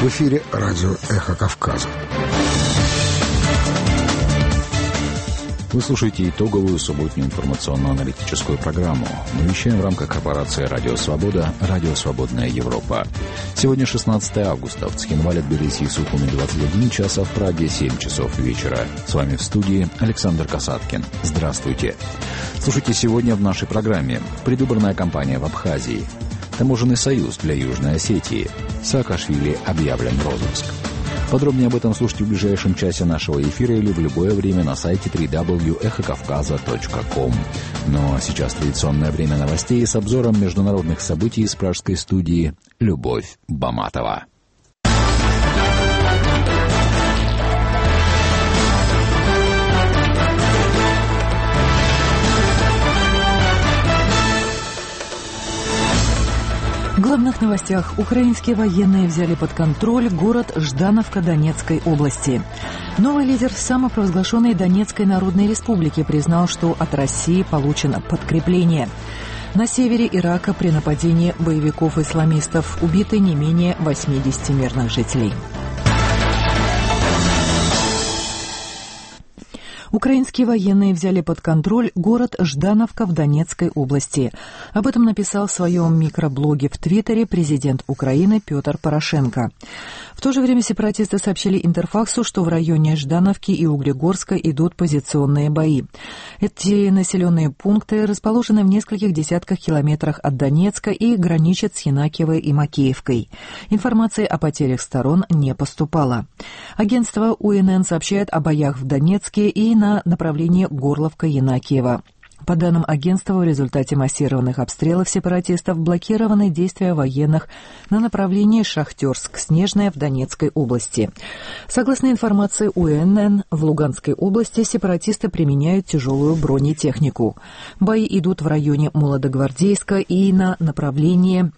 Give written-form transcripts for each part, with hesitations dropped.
эфире радио «Эхо Кавказа». Вы слушаете итоговую субботнюю информационно-аналитическую программу. Мы вещаем в рамках корпорации «Радио Свобода», «Радио Свободная Европа». Сегодня 16 августа. В Цхинвале, Тбилиси и Сухуми 21 час, а в Праге 7 часов вечера. С вами в студии Александр Касаткин. Здравствуйте. Слушайте сегодня в нашей программе. Предвыборная кампания в Абхазии. Таможенный союз для Южной Осетии. Саакашвили объявлен в розыск. Подробнее об этом слушайте в ближайшем часе нашего эфира или в любое время на сайте www.эхокавказа.ком. Ну а сейчас традиционное время новостей с обзором международных событий из пражской студии Любовь Баматова. В главных новостях. Украинские военные взяли под контроль город Ждановка Донецкой области. Новый лидер самопровозглашенной Донецкой Народной Республики признал, что от России получено подкрепление. На севере Ирака при нападении боевиков-исламистов убиты не менее 80 мирных жителей. Украинские военные взяли под контроль город Ждановка в Донецкой области. Об этом написал в своем микроблоге в Твиттере президент Украины Петр Порошенко. В то же время сепаратисты сообщили Интерфаксу, что в районе Ждановки и Углегорска идут позиционные бои. Эти населенные пункты расположены в нескольких десятках километрах от Донецка и граничат с Янакиевой и Макеевкой. Информации о потерях сторон не поступало. Агентство УНН сообщает о боях в Донецке и на направлении Горловка-Янакиева. По данным агентства, в результате массированных обстрелов сепаратистов блокированы действия военных на направлении Шахтерск-Снежная в Донецкой области. Согласно информации УНН, в Луганской области сепаратисты применяют тяжелую бронетехнику. Бои идут в районе Молодогвардейска и на направлении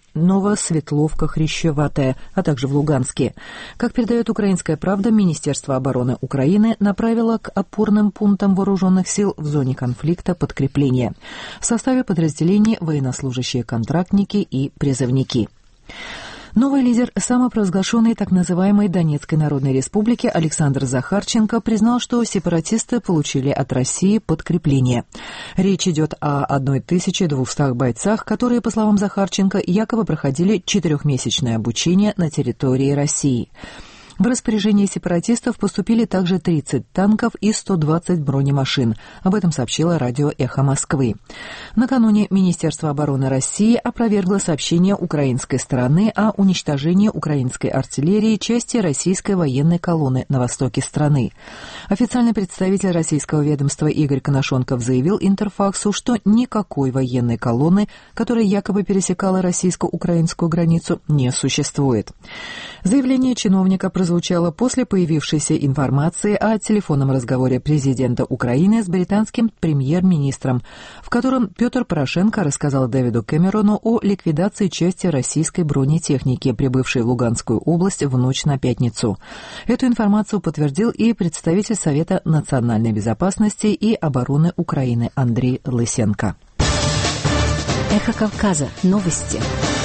Новосветловка-Хрящеватая, а также в Луганске. Как передает «Украинская правда», Министерство обороны Украины направило к опорным пунктам вооруженных сил в зоне конфликта подкрепление. В составе подразделений военнослужащие контрактники и призывники. Новый лидер самопровозглашенной так называемой Донецкой Народной Республики Александр Захарченко признал, что сепаратисты получили от России подкрепление. Речь идет о 1200 бойцах, которые, по словам Захарченко, якобы проходили 4-месячное обучение на территории России. В распоряжение сепаратистов поступили также 30 танков и 120 бронемашин. Об этом сообщило радио «Эхо Москвы». Накануне Министерство обороны России опровергло сообщение украинской стороны о уничтожении украинской артиллерии части российской военной колонны на востоке страны. Официальный представитель российского ведомства Игорь Коношенков заявил Интерфаксу, что никакой военной колонны, которая якобы пересекала российско-украинскую границу, не существует. Заявление чиновника прозвучало после появившейся информации о телефонном разговоре президента Украины с британским премьер-министром, в котором Петр Порошенко рассказал Дэвиду Кэмерону о ликвидации части российской бронетехники, прибывшей в Луганскую область в ночь на пятницу. Эту информацию подтвердил и представитель Совета национальной безопасности и обороны Украины Андрей Лысенко. Эхо Кавказа. Новости.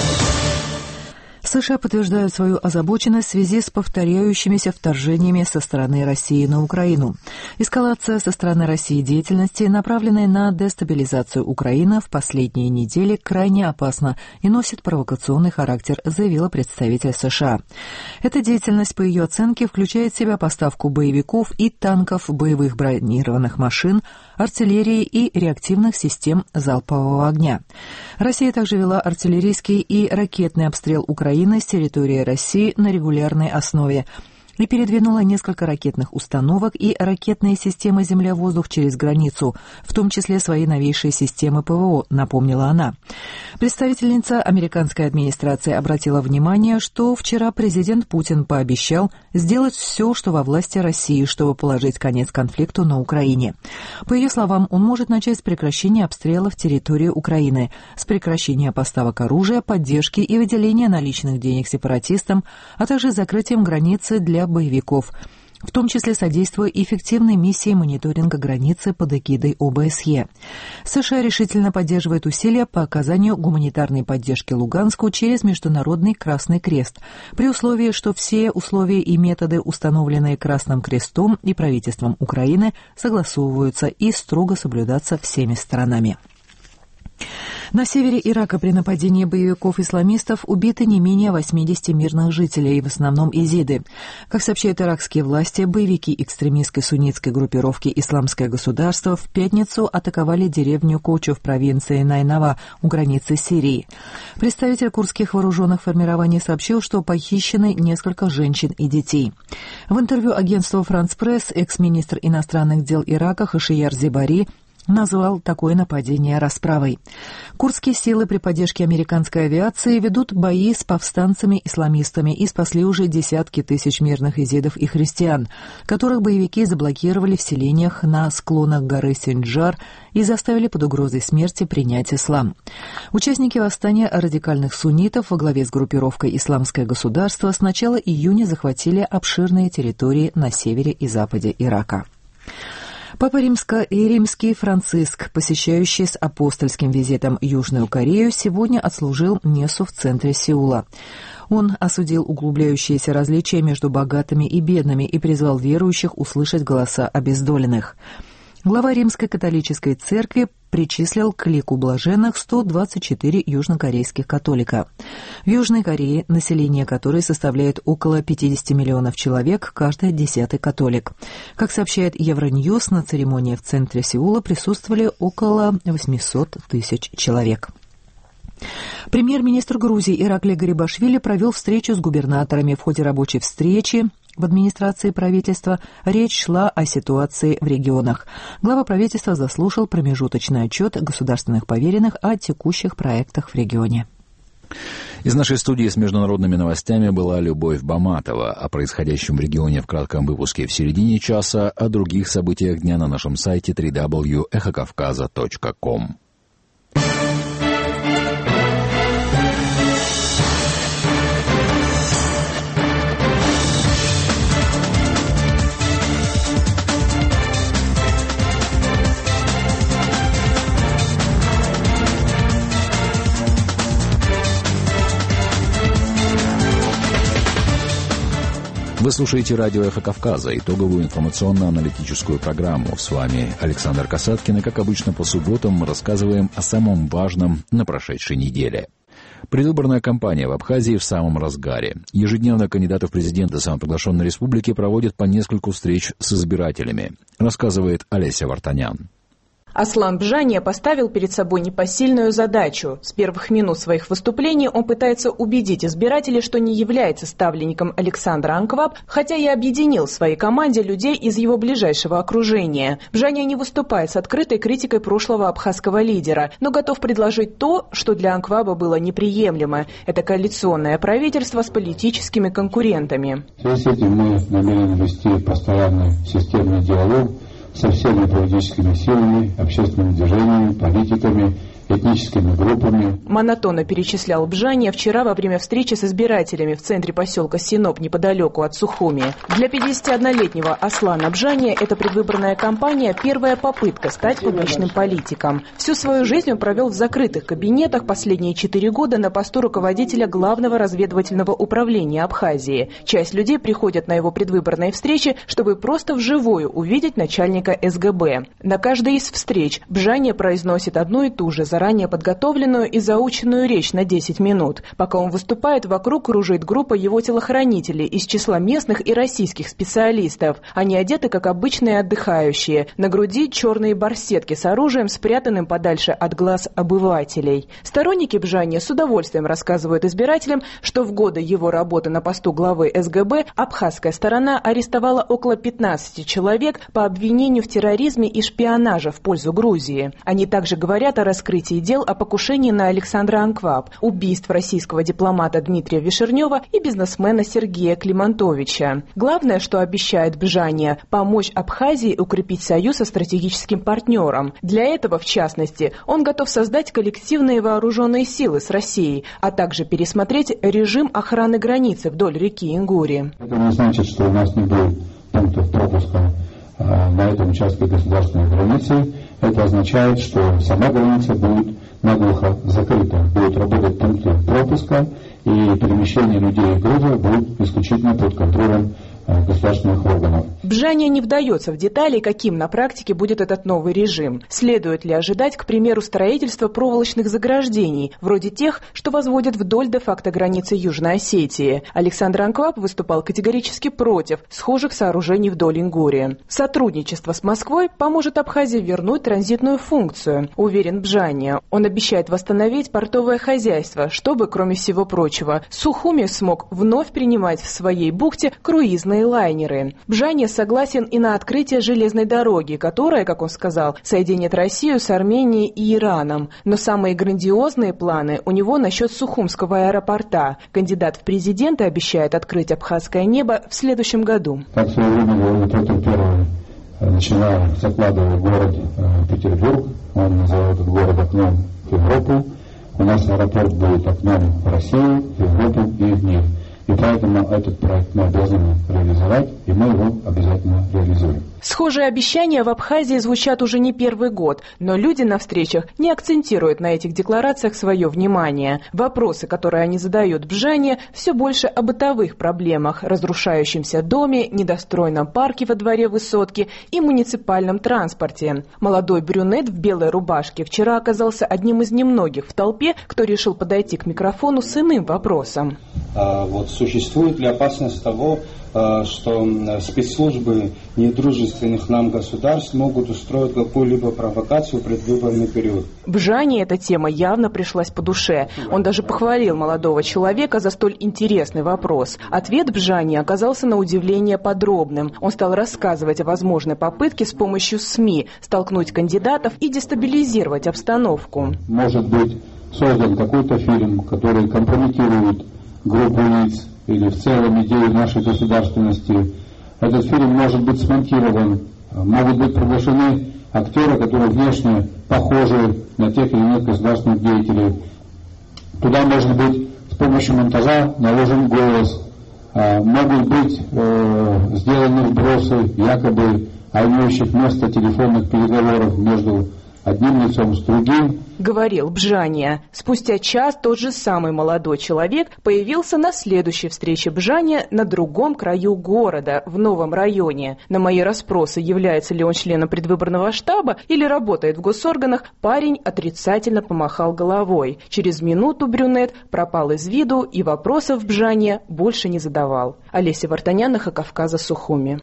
США подтверждают свою озабоченность в связи с повторяющимися вторжениями со стороны России на Украину. Эскалация со стороны России деятельности, направленной на дестабилизацию Украины, в последние недели крайне опасна и носит провокационный характер, заявила представитель США. Эта деятельность, по ее оценке, включает в себя поставку боевиков и танков, боевых бронированных машин, артиллерии и реактивных систем залпового огня. Россия также вела артиллерийский и ракетный обстрел Украины с территории России на регулярной основе и передвинула несколько ракетных установок и ракетные системы земля-воздух через границу, в том числе свои новейшие системы ПВО, напомнила она. Представительница американской администрации обратила внимание, что вчера президент Путин пообещал сделать все, что во власти России, чтобы положить конец конфликту на Украине. По ее словам, он может начать с прекращения обстрелов территории Украины, с прекращения поставок оружия, поддержки и выделения наличных денег сепаратистам, а также закрытием границы для боевиков. в том числе содействуя эффективной миссии мониторинга границы под эгидой ОБСЕ. США решительно поддерживает усилия по оказанию гуманитарной поддержки Луганску через Международный Красный Крест, при условии, что все условия и методы, установленные Красным Крестом и правительством Украины, согласовываются и строго соблюдаться всеми сторонами. На севере Ирака при нападении боевиков-исламистов убиты не менее 80 мирных жителей, в основном изиды. Как сообщают иракские власти, боевики экстремистской суннитской группировки «Исламское государство» в пятницу атаковали деревню Кочу в провинции Найнава у границы Сирии. Представитель курдских вооруженных формирований сообщил, что похищены несколько женщин и детей. В интервью агентству «Франс Пресс» экс-министр иностранных дел Ирака Хошияр Зебари назвал такое нападение расправой. Курдские силы при поддержке американской авиации ведут бои с повстанцами-исламистами и спасли уже десятки тысяч мирных изидов и христиан, которых боевики заблокировали в селениях на склонах горы Синджар и заставили под угрозой смерти принять ислам. Участники восстания радикальных суннитов во главе с группировкой «Исламское государство» с начала июня захватили обширные территории на севере и западе Ирака. Папа Римский Франциск, посещающий с апостольским визитом Южную Корею, сегодня отслужил мессу в центре Сеула. Он осудил углубляющиеся различия между богатыми и бедными и призвал верующих услышать голоса обездоленных. Глава Римской католической церкви причислил к лику блаженных 124 южнокорейских католика. В Южной Корее, население которой составляет около 50 миллионов человек, каждый 10-й католик. Как сообщает Евроньюз, на церемонии в центре Сеула присутствовали около 800 тысяч человек. Премьер-министр Грузии Ираклий Гарибашвили провел встречу с губернаторами. В ходе рабочей встречи в администрации правительства речь шла о ситуации в регионах. Глава правительства заслушал промежуточный отчет государственных поверенных о текущих проектах в регионе. Из нашей студии с международными новостями была Любовь Баматова. О происходящем в регионе в кратком выпуске в середине часа, о других событиях дня на нашем сайте www.echokavkaza.com. Вы слушаете радио «Эхо Кавказа», итоговую информационно-аналитическую программу. С вами Александр Касаткин, и, как обычно, по субботам мы рассказываем о самом важном на прошедшей неделе. Предвыборная кампания в Абхазии в самом разгаре. Ежедневно кандидаты в президенты самоприглашенной республики проводят по нескольку встреч с избирателями, рассказывает Олеся Вартанян. Аслан Бжания поставил перед собой непосильную задачу. С первых минут своих выступлений он пытается убедить избирателей, что не является ставленником Александра Анкваб, хотя и объединил в своей команде людей из его ближайшего окружения. Бжания не выступает с открытой критикой прошлого абхазского лидера, но готов предложить то, что для Анкваба было неприемлемо. Это коалиционное правительство с политическими конкурентами. В связи с этим мы намерены вести постоянный системный диалог со всеми политическими силами, общественными движениями, политиками, этническими группами. Монотонно перечислял Бжания вчера во время встречи с избирателями в центре поселка Синоп неподалеку от Сухуми. Для 51-летнего Аслана Бжания эта предвыборная кампания – первая попытка стать публичным политиком. Всю свою жизнь он провел в закрытых кабинетах, последние 4 года на посту руководителя Главного разведывательного управления Абхазии. Часть людей приходят на его предвыборные встречи, чтобы просто вживую увидеть начальника СГБ. На каждой из встреч Бжания произносит одну и ту же заранее подготовленную и заученную речь на 10 минут. Пока он выступает, вокруг кружит группа его телохранителей из числа местных и российских специалистов. Они одеты, как обычные отдыхающие. На груди черные барсетки с оружием, спрятанным подальше от глаз обывателей. Сторонники Бжания с удовольствием рассказывают избирателям, что в годы его работы на посту главы СГБ абхазская сторона арестовала около 15 человек по обвинению в терроризме и шпионаже в пользу Грузии. Они также говорят о раскрытии дел о покушении на Александра Анкваб, убийств российского дипломата Дмитрия Вишернева и бизнесмена Сергея Климантовича. Главное, что обещает Бжания – помочь Абхазии укрепить союз со стратегическим партнером. Для этого, в частности, он готов создать коллективные вооруженные силы с Россией, а также пересмотреть режим охраны границы вдоль реки Ингури. Это не значит, что у нас не будет пунктов пропуска на этом участке государственной границы. Это означает, что сама граница будет наглухо закрыта. Будут работать пункты пропуска, и перемещение людей и грузов будет исключительно под контролем государственных органов. Бжания не вдается в детали, каким на практике будет этот новый режим. Следует ли ожидать, к примеру, строительства проволочных заграждений, вроде тех, что возводят вдоль де-факто границы Южной Осетии? Александр Анкваб выступал категорически против схожих сооружений вдоль Ингурии. Сотрудничество с Москвой поможет Абхазии вернуть транзитную функцию, уверен Бжания. Он обещает восстановить портовое хозяйство, чтобы, кроме всего прочего, Сухуми смог вновь принимать в своей бухте круизные лайнеры. Бжания согласен и на открытие железной дороги, которая, как он сказал, соединит Россию с Арменией и Ираном. Но самые грандиозные планы у него насчет Сухумского аэропорта. Кандидат в президенты обещает открыть абхазское небо в следующем году. Как в свое время говорил Петр I, начиная закладывая город Петербург, он называл этот город окном в Европу. У нас аэропорт будет окном в Россию, в Европу и в мир. И поэтому этот проект мы обязаны реализовать, и мы его обязательно реализуем. Схожие обещания в Абхазии звучат уже не первый год, но люди на встречах не акцентируют на этих декларациях свое внимание. Вопросы, которые они задают Бжане, все больше о бытовых проблемах, разрушающемся доме, недостроенном парке во дворе высотки и муниципальном транспорте. Молодой брюнет в белой рубашке вчера оказался одним из немногих в толпе, кто решил подойти к микрофону с иным вопросом. Существует ли опасность того, что спецслужбы недружественных нам государств могут устроить какую-либо провокацию в предвыборный период? Бжане эта тема явно пришлась по душе. Он даже похвалил молодого человека за столь интересный вопрос. Ответ Бжане оказался на удивление подробным. Он стал рассказывать о возможной попытке с помощью СМИ столкнуть кандидатов и дестабилизировать обстановку. Может быть создан какой-то фильм, который компрометирует группу лиц или в целом идею нашей государственности. Этот фильм может быть смонтирован, могут быть приглашены актеры, которые внешне похожи на тех или иных государственных деятелей. Туда, может быть, с помощью монтажа наложен голос, могут быть сделаны вбросы, якобы имеющих место телефонных переговоров между одним лицом с другим. Говорил Бжания. Спустя час тот же самый молодой человек появился на следующей встрече Бжания на другом краю города, в новом районе. На мои расспросы, является ли он членом предвыборного штаба или работает в госорганах, парень отрицательно помахал головой. Через минуту брюнет пропал из виду и вопросов Бжания больше не задавал. Олеся Вартанян, Эхо Кавказа, Сухуми.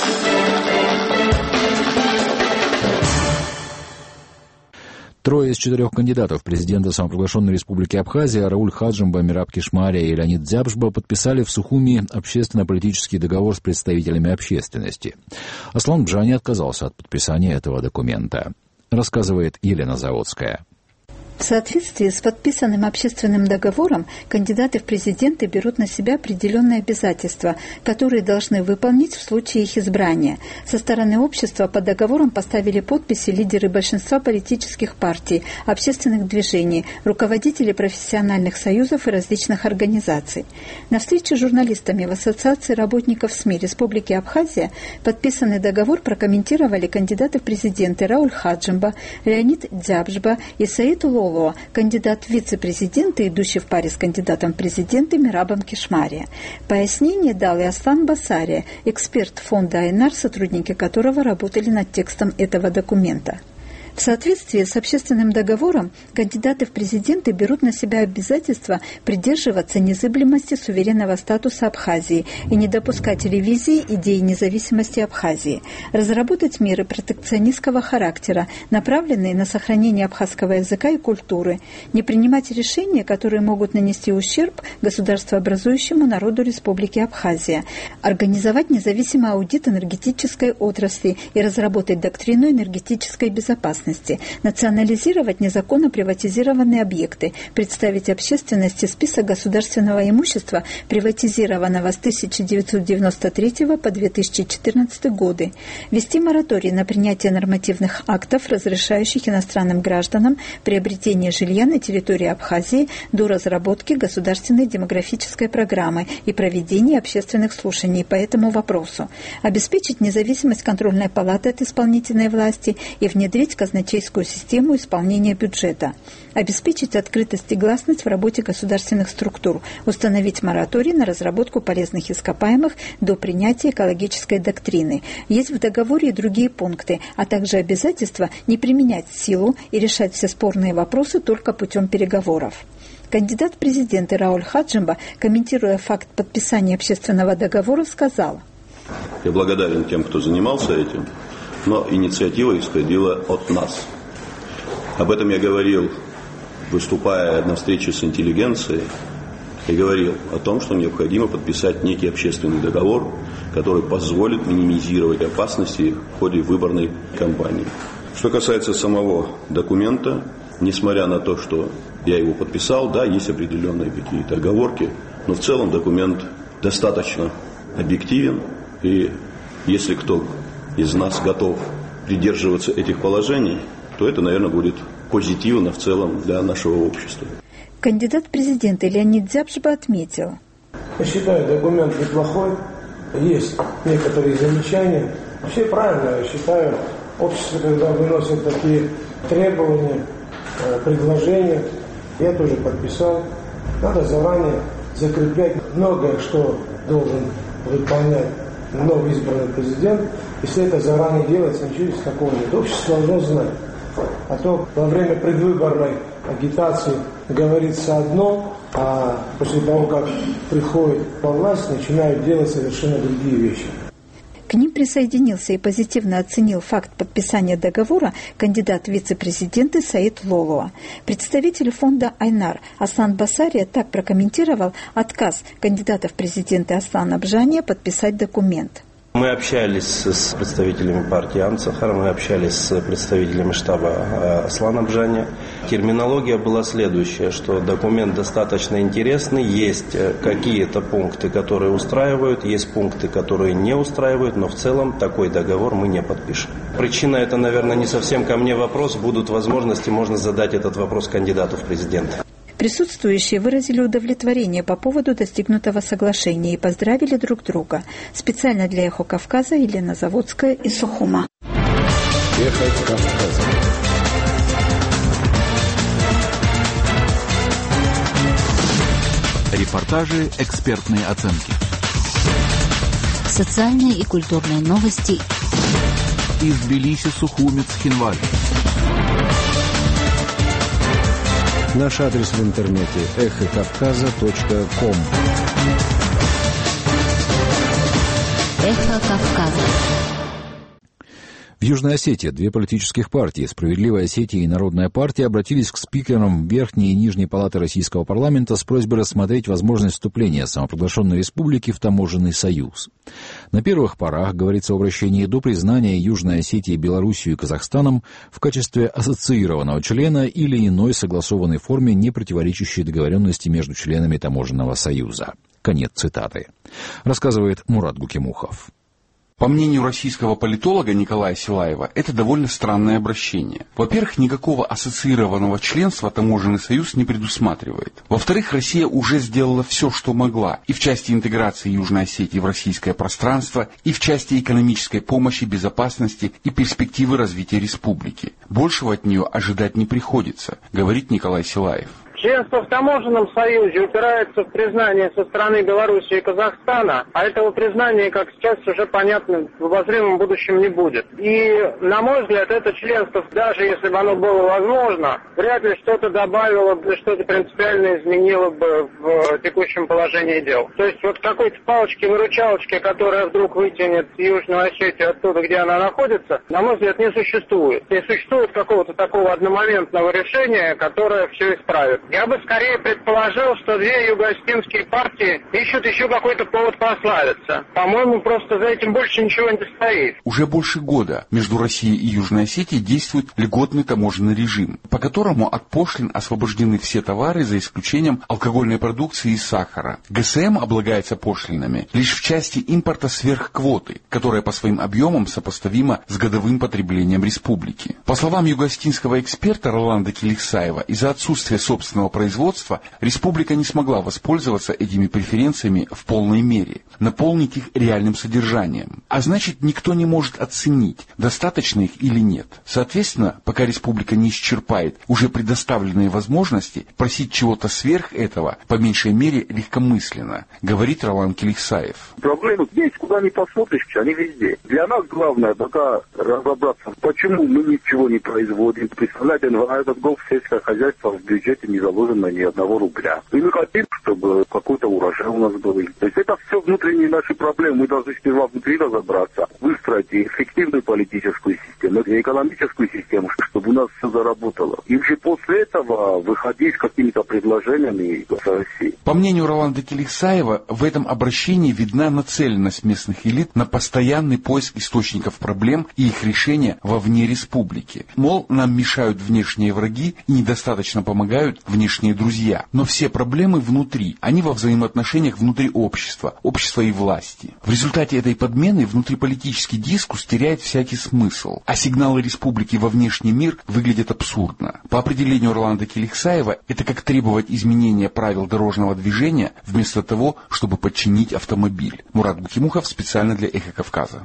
Трое из 4 кандидатов в президенты самоприглашенной республики Абхазия Рауль Хаджимба, Мираб Кишмария и Леонид Дзябжба подписали в Сухуми общественно-политический договор с представителями общественности. Аслан Бжани отказался от подписания этого документа. Рассказывает Елена Заводская. В соответствии с подписанным общественным договором кандидаты в президенты берут на себя определенные обязательства, которые должны выполнить в случае их избрания. Со стороны общества под договором поставили подписи лидеры большинства политических партий, общественных движений, руководители профессиональных союзов и различных организаций. На встрече с журналистами в Ассоциации работников СМИ Республики Абхазия подписанный договор прокомментировали кандидаты в президенты Рауль Хаджимба, Леонид Дзябжба и Саид Улов, кандидат в вице-президенты, идущий в паре с кандидатом в президенты Мирабом Кишмария. Пояснение дал и Аслан Басария, эксперт фонда Айнар, сотрудники которого работали над текстом этого документа. В соответствии с общественным договором кандидаты в президенты берут на себя обязательство придерживаться незыблемости суверенного статуса Абхазии и не допускать ревизии идеи независимости Абхазии, разработать меры протекционистского характера, направленные на сохранение абхазского языка и культуры, не принимать решения, которые могут нанести ущерб государствообразующему народу Республики Абхазия, организовать независимый аудит энергетической отрасли и разработать доктрину энергетической безопасности, безопасности, национализировать незаконно приватизированные объекты, представить общественности список государственного имущества, приватизированного с 1993 по 2014 годы, ввести мораторий на принятие нормативных актов, разрешающих иностранным гражданам приобретение жилья на территории Абхазии до разработки государственной демографической программы и проведения общественных слушаний по этому вопросу, обеспечить независимость контрольной палаты от исполнительной власти и внедрить казначейскую систему исполнения бюджета, обеспечить открытость и гласность в работе государственных структур, установить мораторий на разработку полезных ископаемых до принятия экологической доктрины. Есть в договоре и другие пункты, а также обязательство не применять силу и решать все спорные вопросы только путем переговоров. Кандидат в президенты Рауль Хаджимба, комментируя факт подписания общественного договора, сказал: «Я благодарен тем, кто занимался этим, но инициатива исходила от нас. Об этом я говорил, выступая на встрече с интеллигенцией, и говорил о том, что необходимо подписать некий общественный договор, который позволит минимизировать опасности в ходе выборной кампании. Что касается самого документа, несмотря на то, что я его подписал, да, есть определенные какие-то оговорки, но в целом документ достаточно объективен, и если кто из нас готов придерживаться этих положений, то это, наверное, будет позитивно в целом для нашего общества». Кандидат в президенты Леонид Дзябжба отметил: «Я считаю, документ неплохой, есть некоторые замечания. Все правильно, я считаю, общество, когда выносит такие требования, предложения, я тоже подписал. Надо заранее закреплять многое, что должен выполнять новый избранный президент. Если это заранее делается, ничего из такого нет. Общество должно знать. А то во время предвыборной агитации говорится одно, а после того, как приходит во власть, начинают делать совершенно другие вещи». К ним присоединился и позитивно оценил факт подписания договора кандидат в вице-президенты Саид Лолуа. Представитель фонда «Айнар» Аслан Басария так прокомментировал отказ кандидата в президенты Аслана Абжания подписать документ. Мы общались с представителями партии Амцахар, мы общались с представителями штаба Аслана Абжания. Терминология была следующая, что документ достаточно интересный, есть какие-то пункты, которые устраивают, есть пункты, которые не устраивают, но в целом такой договор мы не подпишем. Причина — это, наверное, не совсем ко мне вопрос, будут возможности, можно задать этот вопрос кандидату в президенты. Присутствующие выразили удовлетворение по поводу достигнутого соглашения и поздравили друг друга. Специально для «Эхо Кавказа» Елена Заводская из Сухума. «Эхо Кавказа». Репортажи, экспертные оценки. Социальные и культурные новости. Из Тбилиси, Сухуми, Цхинвали. Наш адрес в интернете эхокавказа.ком. Эхо Кавказа. В Южной Осетии две политических партии, «Справедливая Осетия» и «Народная партия», обратились к спикерам Верхней и Нижней палаты российского парламента с просьбой рассмотреть возможность вступления самопровозглашенной республики в таможенный союз. На первых порах, говорится в обращении, до признания Южной Осетии Белоруссией и Казахстаном в качестве ассоциированного члена или иной согласованной форме, не противоречащей договоренности между членами таможенного союза. Конец цитаты. Рассказывает Мурат Гукимухов. По мнению российского политолога Николая Силаева, это довольно странное обращение. Во-первых, никакого ассоциированного членства таможенный союз не предусматривает. Во-вторых, Россия уже сделала все, что могла, и в части интеграции Южной Осетии в российское пространство, и в части экономической помощи, безопасности и перспективы развития республики. Большего от нее ожидать не приходится, говорит Николай Силаев. Членство в таможенном союзе упирается в признание со стороны Беларуси и Казахстана, а этого признания, как сейчас уже понятно, в обозримом будущем не будет. И, на мой взгляд, это членство, даже если бы оно было возможно, вряд ли что-то добавило бы, что-то принципиально изменило бы в текущем положении дел. То есть вот какой-то палочки-выручалочки, которая вдруг вытянет Южную Осетию оттуда, где она находится, на мой взгляд, не существует. Не существует какого-то такого одномоментного решения, которое все исправит. Я бы скорее предположил, что две юго-осетинские партии ищут еще какой-то повод прославиться. По-моему, просто за этим больше ничего не стоит. Уже больше года между Россией и Южной Осетией действует льготный таможенный режим, по которому от пошлин освобождены все товары, за исключением алкогольной продукции и сахара. ГСМ облагается пошлинами лишь в части импорта сверхквоты, которая по своим объемам сопоставима с годовым потреблением республики. По словам юго-осетинского эксперта Роланда Келихсаева, из-за отсутствия собственного производства республика не смогла воспользоваться этими преференциями в полной мере, наполнить их реальным содержанием. А значит, никто не может оценить, достаточно их или нет. Соответственно, пока республика не исчерпает уже предоставленные возможности, просить чего-то сверх этого, по меньшей мере, легкомысленно, говорит Роланд Келихсаев. Проблемы здесь, куда ни посмотришь, они везде. Для нас главное пока разобраться, почему мы ничего не производим. Представляете, на этот год сельское хозяйство в бюджете не заложено ни одного рубля. И мы хотим, чтобы какой-то урожай у нас был. То есть это все внутренние наши проблемы. Мы должны сперва внутри разобраться, выстроить эффективную политическую систему, экономическую систему, чтобы у нас все заработало. И уже после этого выходить с какими-то предложениями с России. По мнению Роланда Келихсаева, в этом обращении видна нацеленность местных элит на постоянный поиск источников проблем и их решения вовне республики. Мол, нам мешают внешние враги и недостаточно помогают внешние друзья. Но все проблемы внутри, они во взаимоотношениях внутри общества и власти. В результате этой подмены внутриполитический дискурс теряет всякий смысл, а сигналы республики во внешний мир выглядят абсурдно. По определению Роланда Келихсаева, это как требовать изменения правил дорожного движения вместо того, чтобы подчинить автомобиль. Мурат Бухимухов специально для «Эхо Кавказа».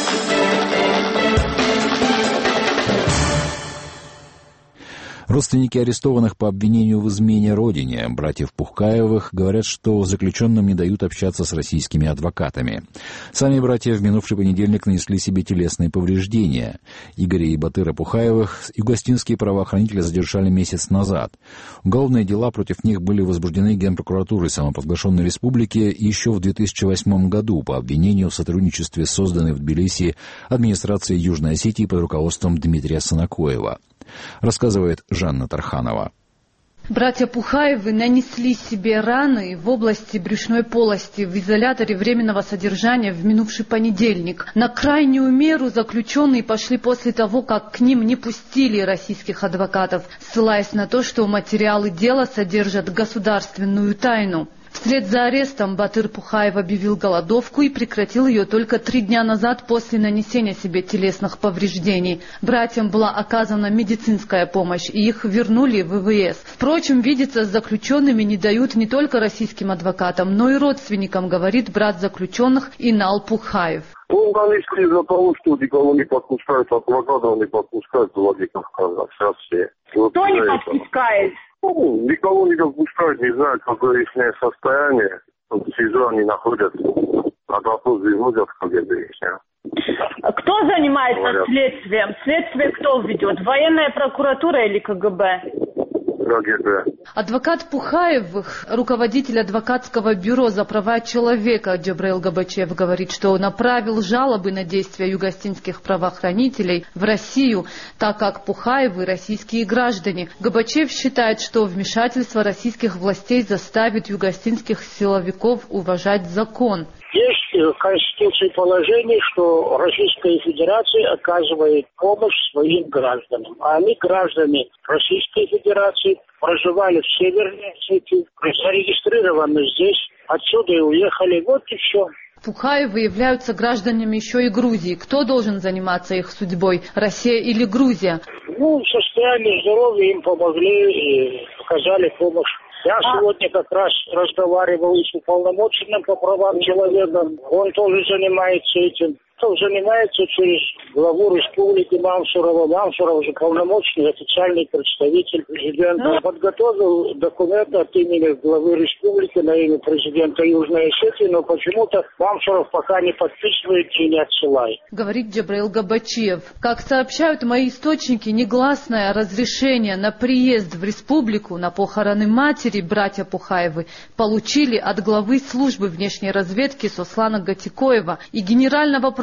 Родственники арестованных по обвинению в измене родине, братьев Пухкаевых, говорят, что заключенным не дают общаться с российскими адвокатами. Сами братья в минувший понедельник нанесли себе телесные повреждения. Игоря и Батыра Пухаевых юго-осетинские правоохранители задержали месяц назад. Уголовные дела против них были возбуждены Генпрокуратурой самопровозглашенной республики еще в 2008 году по обвинению в сотрудничестве с созданной в Тбилиси администрацией Южной Осетии под руководством Дмитрия Санакоева. Рассказывает Жанна Тарханова. Братья Пухаевы нанесли себе раны в области брюшной полости в изоляторе временного содержания в минувший понедельник. На крайнюю меру заключенные пошли после того, как к ним не пустили российских адвокатов, ссылаясь на то, что материалы дела содержат государственную тайну. Вслед за арестом Батыр Пухаев объявил голодовку и прекратил ее только 3 дня назад после нанесения себе телесных повреждений. Братьям была оказана медицинская помощь, и их вернули в ВВС. Впрочем, видеться с заключенными не дают не только российским адвокатам, но и родственникам, говорит брат заключенных Инал Пухаев. Конечно, из-за того, что никого не подпускают, адвокатов не подпускают в Влади Кавказа. Сейчас все. Кто не подпускает? Никого не подпускают, не знают, какое их состояние. В СИЗО они находятся. На допрос выводят в КГБ. Кто занимается следствием? Следствие кто ведет? Военная прокуратура или КГБ? КГБ. Адвокат Пухаевых, руководитель адвокатского бюро за права человека Джабраил Габачев, говорит, что направил жалобы на действия юго-осетинских правоохранителей в Россию, так как Пухаевы российские граждане. Габачев считает, что вмешательство российских властей заставит юго-осетинских силовиков уважать закон. Есть в Конституции положение, что Российская Федерация оказывает помощь своим гражданам. А они, граждане Российской Федерации, проживали в Северной Осетии, зарегистрированы здесь, отсюда и уехали. Вот и все. Пухаевы являются гражданами еще и Грузии. Кто должен заниматься их судьбой, Россия или Грузия? В состоянии здоровья им помогли и оказали помощь. Я сегодня как раз разговаривал с уполномоченным по правам человека. Он тоже занимается этим. Он занимается через главу республики Мансурова. Мансуров же полномочный официальный представитель президента. Подготовил документы от имени главы республики на имя президента Южной Осетии, но почему-то Мансуров пока не подписывает и не отсылает. Говорит Джабраил Габачев. Как сообщают мои источники, негласное разрешение на приезд в республику на похороны матери братья Пухаевы получили от главы службы внешней разведки Сослана Гатикоева и генерального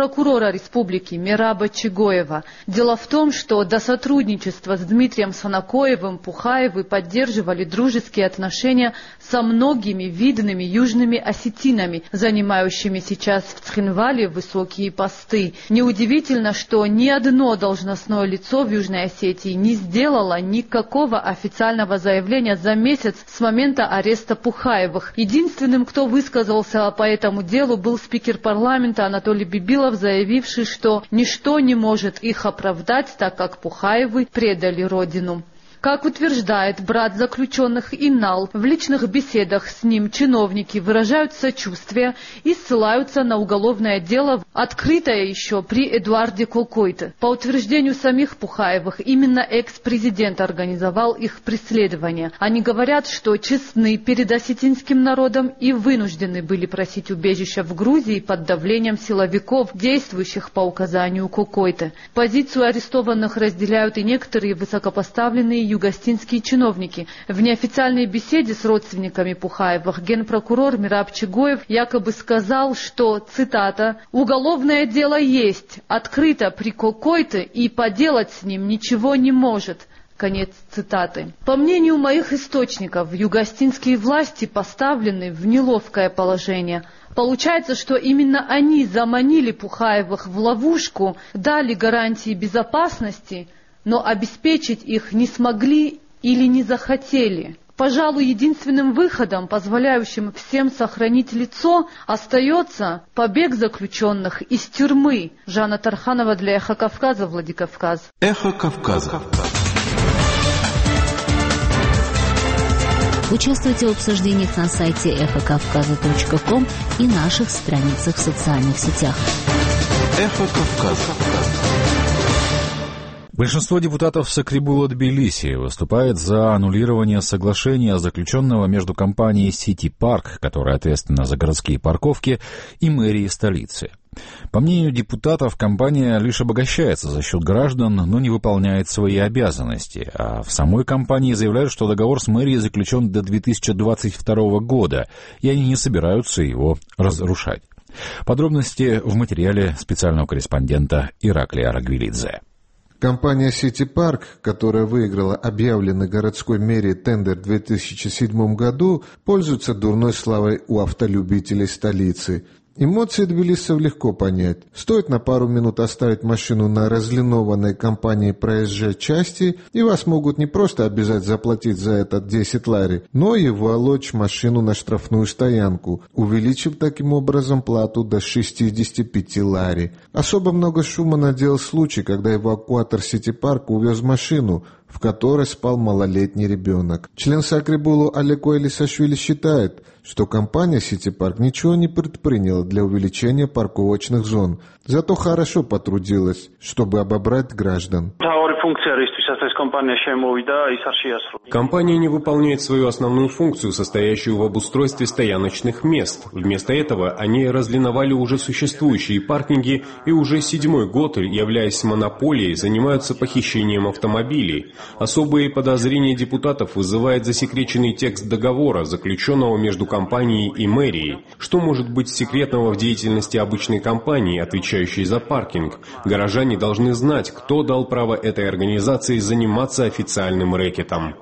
генпрокурора республики Мераба Чигоева. Дело в том, что до сотрудничества с Дмитрием Санакоевым Пухаевы поддерживали дружеские отношения со многими видными южными осетинами, занимающими сейчас в Цхинвале высокие посты. Неудивительно, что ни одно должностное лицо в Южной Осетии не сделало никакого официального заявления за месяц с момента ареста Пухаевых. Единственным, кто высказался по этому делу, был спикер парламента Анатолий Бибилов, заявивший, что ничто не может их оправдать, так как Пухаевы предали родину. Как утверждает брат заключенных Иннал, в личных беседах с ним чиновники выражают сочувствие и ссылаются на уголовное дело, открытое еще при Эдуарде Кокойте. По утверждению самих Пухаевых, именно экс-президент организовал их преследование. Они говорят, что честны перед осетинским народом и вынуждены были просить убежища в Грузии под давлением силовиков, действующих по указанию Кокойте. Позицию арестованных разделяют и некоторые высокопоставленные югостинские чиновники. В неофициальной беседе с родственниками Пухаевых генпрокурор Мераб Чигоев якобы сказал, что, цитата, «уголовное дело есть, открыто при Кокойте и поделать с ним ничего не может». Конец цитаты. По мнению моих источников, югостинские власти поставлены в неловкое положение. Получается, что именно они заманили Пухаевых в ловушку, дали гарантии безопасности, но обеспечить их не смогли или не захотели. Пожалуй, единственным выходом, позволяющим всем сохранить лицо, остается побег заключенных из тюрьмы. Жанна Тарханова для «Эхо Кавказа», Владикавказ. «Эхо Кавказа». Участвуйте в обсуждениях на сайте эхокавказа.ком и наших страницах в социальных сетях. «Эхо Кавказа». Большинство депутатов Сакрибула-Тбилиси выступает за аннулирование соглашения, заключенного между компанией «Сити Парк», которая ответственна за городские парковки, и мэрией столицы. По мнению депутатов, компания лишь обогащается за счет граждан, но не выполняет свои обязанности. А в самой компании заявляют, что договор с мэрией заключен до 2022 года, и они не собираются его разрушать. Подробности в материале специального корреспондента Ираклия Арагвилидзе. Компания «Сити Парк», которая выиграла объявленный городской мэрией тендер в 2007 году, пользуется дурной славой у автолюбителей столицы. Эмоции тбилисцев легко понять. Стоит на пару минут оставить машину на разлинованной компанией проезжей части, и вас могут не просто обязать заплатить за это 10 лари, но и волочь машину на штрафную стоянку, увеличив таким образом плату до 65 лари. Особо много шума наделал случай, когда эвакуатор Сити Парка увез машину, в которой спал малолетний ребенок. Член Сакрибулу Алеко Элисашвили считает, что компания «Сити Парк» ничего не предприняла для увеличения парковочных зон, зато хорошо потрудилась, чтобы обобрать граждан. Компания не выполняет свою основную функцию, состоящую в обустройстве стояночных мест. Вместо этого они разлиновали уже существующие паркинги и уже 7-й год, являясь монополией, занимаются похищением автомобилей. Особые подозрения депутатов вызывает засекреченный текст договора, заключенного между компанией и мэрией. Что может быть секретного в деятельности обычной компании, отвечающей за паркинг? Горожане должны знать, кто дал право этой организации заниматься официальным рэкетом.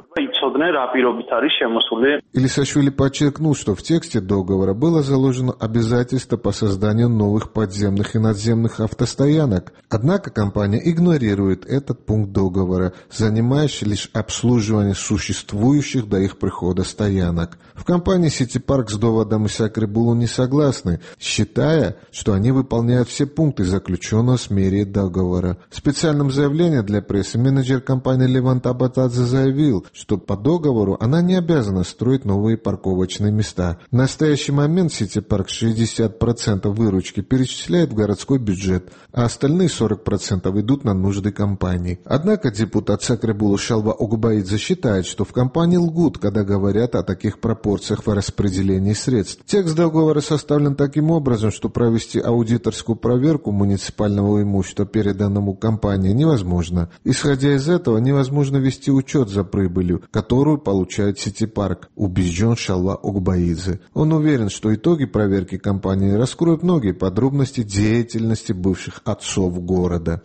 Элисашвили подчеркнул, что в тексте договора было заложено обязательство по созданию новых подземных и надземных автостоянок. Однако компания игнорирует этот пункт договора, занимаясь лишь обслуживанием существующих до их прихода стоянок. В компании «Сити Парк» с доводом Сакрибулу не согласны, считая, что они выполняют все пункты заключенного с мэрией договора. В специальном заявлении для прессы менеджер компании Левант Абатадзе заявил, что по договору она не обязана строить новые парковочные места. В настоящий момент «Сити Парк» 60% выручки перечисляет в городской бюджет, а остальные 40% идут на нужды компании. Однако депутат Сакрибулу Шалва Огубаидзе считает, что в компании лгут, когда говорят о таких пропорциях в распределении средств. Текст договора составлен таким образом, что провести аудиторскую проверку муниципального имущества, переданному компании, невозможно. Исходя из этого, невозможно вести учет за прибылью, которая которую получает Сити-Парк, убежден Шалва Угбаидзе. Он уверен, что итоги проверки компании раскроют многие подробности деятельности бывших отцов города.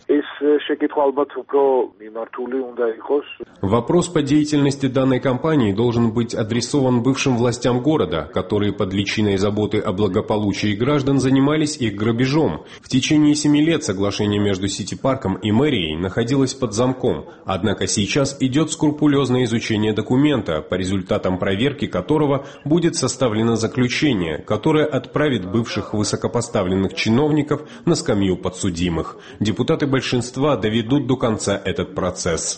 Вопрос по деятельности данной компании должен быть адресован бывшим властям города, которые под личиной заботы о благополучии граждан занимались их грабежом. В течение 7 лет соглашение между Сити-Парком и мэрией находилось под замком, однако сейчас идет скрупулезное изучение документа, по результатам проверки которого будет составлено заключение, которое отправит бывших высокопоставленных чиновников на скамью подсудимых. Депутаты большинства доведут до конца этот процесс.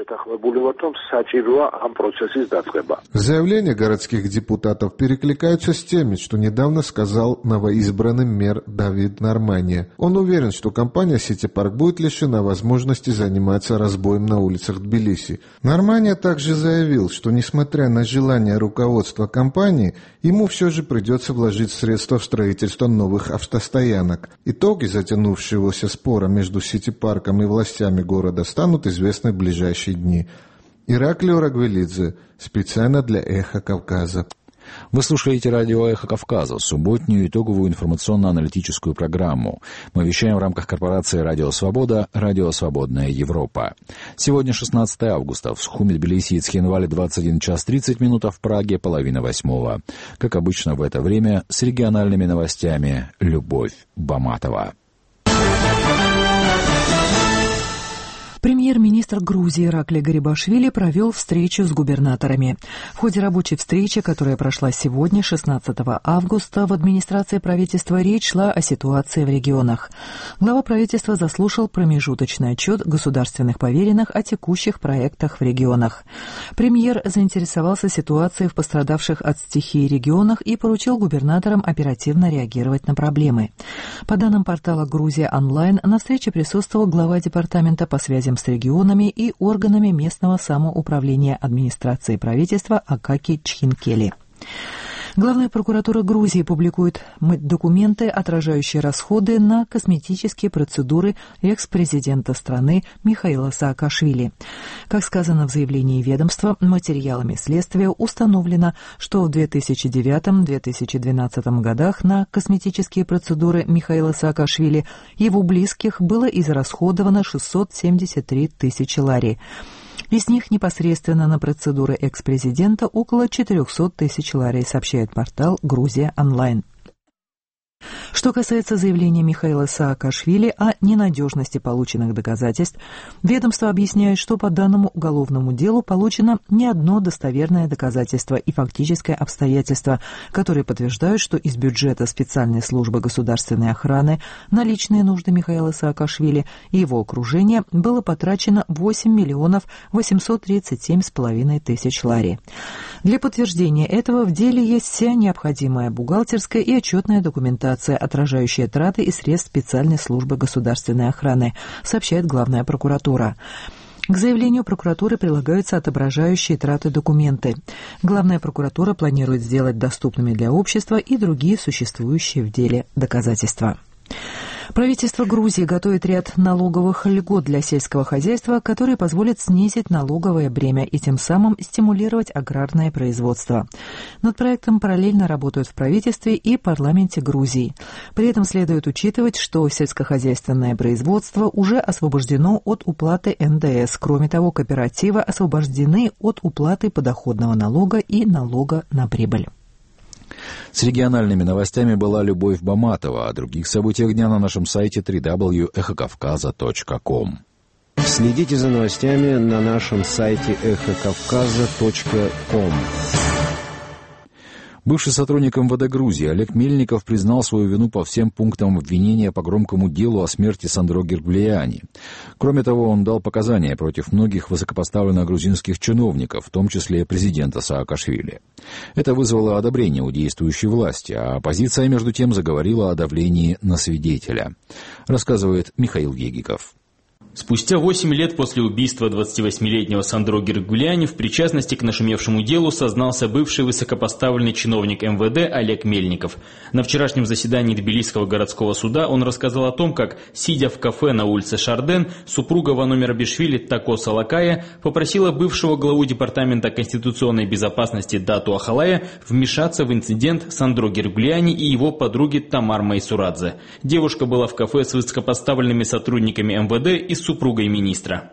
Заявления городских депутатов перекликаются с теми, что недавно сказал новоизбранный мэр Давид Нормания. Он уверен, что компания «Сити-Парк» будет лишена возможности заниматься разбоем на улицах Тбилиси. Нормания также заявил, что несмотря на желание руководства компании, ему все же придется вложить средства в строительство новых автостоянок. Итоги затянувшегося спора между «Сити-Парком» и властями города станут известны в ближайшие дни. Ираклио Рагвелидзе, специально для «Эхо Кавказа». Вы слушаете радио «Эхо Кавказа», субботнюю итоговую информационно-аналитическую программу. Мы вещаем в рамках корпорации «Радио Свобода», «Радио Свободная Европа». Сегодня 16 августа. В Сухуми, Тбилиси и Цхинвале 21 час 30 минут, а в Праге 7:30. Как обычно в это время с региональными новостями Любовь Баматова. Премьер-министр Грузии Иракли Гарибашвили провел встречу с губернаторами. В ходе рабочей встречи, которая прошла сегодня, 16 августа, в администрации правительства речь шла о ситуации в регионах. Глава правительства заслушал промежуточный отчет государственных поверенных о текущих проектах в регионах. Премьер заинтересовался ситуацией в пострадавших от стихии регионах и поручил губернаторам оперативно реагировать на проблемы. По данным портала «Грузия онлайн», на встрече присутствовал глава департамента по связям с регионами и органами местного самоуправления администрации правительства Акаки Чхинкели. Главная прокуратура Грузии публикует документы, отражающие расходы на косметические процедуры экс-президента страны Михаила Саакашвили. Как сказано в заявлении ведомства, материалами следствия установлено, что в 2009-2012 годах на косметические процедуры Михаила Саакашвили и его близких было израсходовано 673 тысячи лари. Из них непосредственно на процедуры экс-президента около 400 тысяч лари, сообщает портал «Грузия онлайн». Что касается заявления Михаила Саакашвили о ненадежности полученных доказательств, ведомство объясняет, что по данному уголовному делу получено не одно достоверное доказательство и фактическое обстоятельство, которые подтверждают, что из бюджета специальной службы государственной охраны на личные нужды Михаила Саакашвили и его окружения было потрачено 8 миллионов 837,5 тысяч лари. Для подтверждения этого в деле есть вся необходимая бухгалтерская и отчетная документация, отражающая траты и средств специальной службы государственной охраны, сообщает главная прокуратура. К заявлению прокуратуры прилагаются отображающие траты документы. Главная прокуратура планирует сделать доступными для общества и другие существующие в деле доказательства. Правительство Грузии готовит ряд налоговых льгот для сельского хозяйства, которые позволят снизить налоговое бремя и тем самым стимулировать аграрное производство. Над проектом параллельно работают в правительстве и парламенте Грузии. При этом следует учитывать, что сельскохозяйственное производство уже освобождено от уплаты НДС. Кроме того, кооперативы освобождены от уплаты подоходного налога и налога на прибыль. С региональными новостями была Любовь Баматова. О других событиях дня на нашем сайте www.echokavkaza.com. Следите за новостями на нашем сайте echokavkaza.com. Бывший сотрудник МВД Грузии Олег Мельников признал свою вину по всем пунктам обвинения по громкому делу о смерти Сандро Герглиани. Кроме того, он дал показания против многих высокопоставленных грузинских чиновников, в том числе президента Саакашвили. Это вызвало одобрение у действующей власти, а оппозиция, между тем, заговорила о давлении на свидетеля. Рассказывает Михаил Егиков. Спустя 8 лет после убийства 28-летнего Сандро Гергуляни в причастности к нашумевшему делу сознался бывший высокопоставленный чиновник МВД Олег Мельников. На вчерашнем заседании Тбилисского городского суда он рассказал о том, как, сидя в кафе на улице Шарден, супруга Вано Мерабишвили Тако Салакая попросила бывшего главу Департамента конституционной безопасности Дату Ахалая вмешаться в инцидент Сандро Гергуляни и его подруги Тамар Майсурадзе. Девушка была в кафе с высокопоставленными сотрудниками МВД и супругой министра.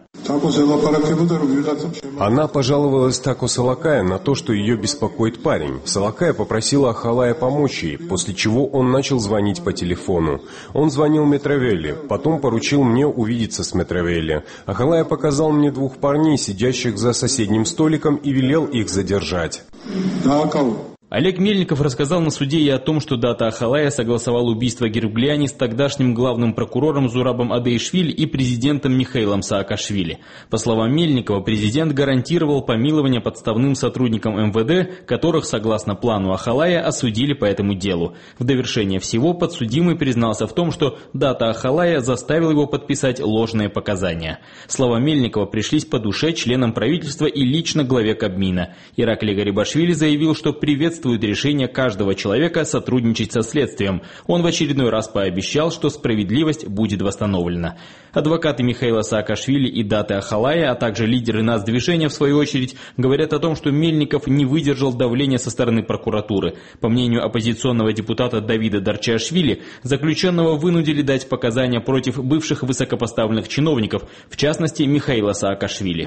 Она пожаловалась Тако Салакая на то, что ее беспокоит парень. Салакая попросила Ахалая помочь ей, после чего он начал звонить по телефону. Он звонил Метравелли, потом поручил мне увидеться с Метравелли. Ахалая показал мне двух парней, сидящих за соседним столиком, и велел их задержать. Олег Мельников рассказал на суде и о том, что Дата Ахалая согласовал убийство Гергуляни с тогдашним главным прокурором Зурабом Адеишвили и президентом Михаилом Саакашвили. По словам Мельникова, президент гарантировал помилование подставным сотрудникам МВД, которых, согласно плану Ахалая, осудили по этому делу. В довершение всего подсудимый признался в том, что Дата Ахалая заставил его подписать ложные показания. Слова Мельникова пришлись по душе членам правительства и лично главе Кабмина. Ираклий Гарибашвили заявил, что приветствует решение каждого человека сотрудничать со следствием. Он в очередной раз пообещал, что справедливость будет восстановлена. Адвокаты Михаила Саакашвили и Даты Ахалая, а также лидеры нацдвижения, в свою очередь, говорят о том, что Мельников не выдержал давления со стороны прокуратуры. По мнению оппозиционного депутата Давида Дарчиашвили, заключенного вынудили дать показания против бывших высокопоставленных чиновников, в частности Михаила Саакашвили.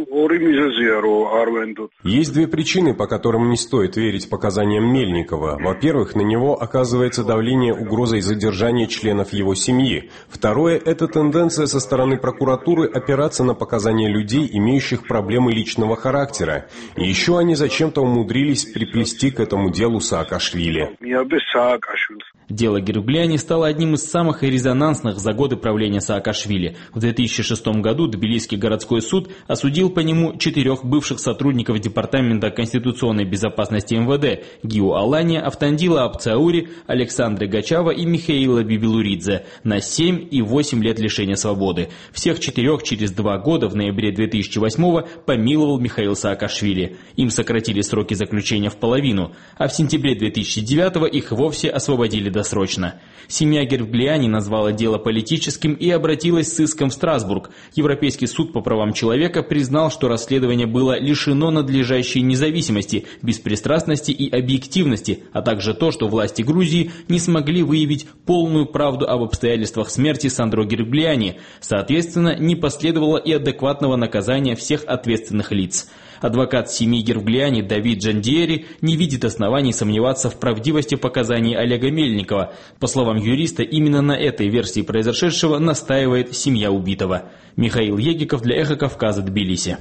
Есть две причины, по которым не стоит верить показаниям Мельникова. Во-первых, на него оказывается давление угрозой задержания членов его семьи. Второе – это тенденция со стороны прокуратуры опираться на показания людей, имеющих проблемы личного характера. И еще они зачем-то умудрились приплести к этому делу Саакашвили. Дело Гергуляни стало одним из самых резонансных за годы правления Саакашвили. В 2006 году Тбилисский городской суд осудил по нему 4 бывших сотрудников Департамента конституционной безопасности МВД Гио Алания, Автандила Апцаури, Александра Гачава и Михаила Бибилуридзе на 7 и 8 лет лишения свободы. Всех 4 через 2 года в ноябре 2008 помиловал Михаил Саакашвили. Им сократили сроки заключения в половину, а в сентябре 2009 их вовсе освободили досрочно. Семья Гергуляни назвала дело политическим и обратилась с иском в Страсбург. Европейский суд по правам человека признал, что расследование было лишено надлежащей независимости, беспристрастности и объективности, а также то, что власти Грузии не смогли выявить полную правду об обстоятельствах смерти Сандро Гергуляни. Соответственно, не последовало и адекватного наказания всех ответственных лиц. Адвокат семьи Гергуляни Давид Джандиери не видит оснований сомневаться в правдивости показаний Олега Мельникова. По словам юриста, именно на этой версии произошедшего настаивает семья убитого. Михаил Егиков для «Эхо Кавказа», Тбилиси.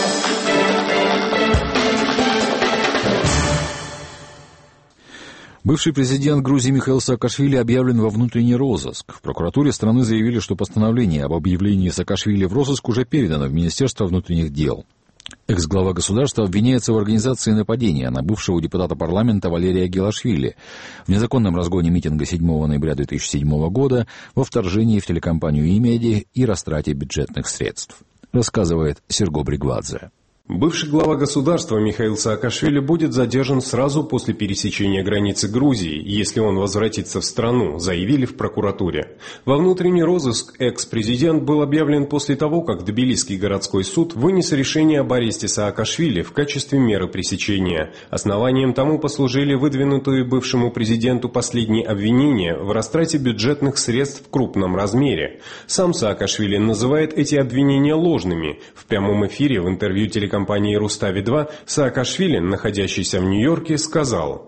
Бывший президент Грузии Михаил Саакашвили объявлен во внутренний розыск. В прокуратуре страны заявили, что постановление об объявлении Саакашвили в розыск уже передано в Министерство внутренних дел. Экс-глава государства обвиняется в организации нападения на бывшего депутата парламента Валерия Гелашвили в незаконном разгоне митинга 7 ноября 2007 года, во вторжении в телекомпанию «Имеди» и растрате бюджетных средств, рассказывает Серго Бригвадзе. Бывший глава государства Михаил Саакашвили будет задержан сразу после пересечения границы Грузии, если он возвратится в страну, заявили в прокуратуре. Во внутренний розыск экс-президент был объявлен после того, как Тбилисский городской суд вынес решение об аресте Саакашвили в качестве меры пресечения. Основанием тому послужили выдвинутые бывшему президенту последние обвинения в растрате бюджетных средств в крупном размере. Сам Саакашвили называет эти обвинения ложными. В прямом эфире в интервью телекомпании «Рустави-2» Саакашвили, находящийся в Нью-Йорке, сказал: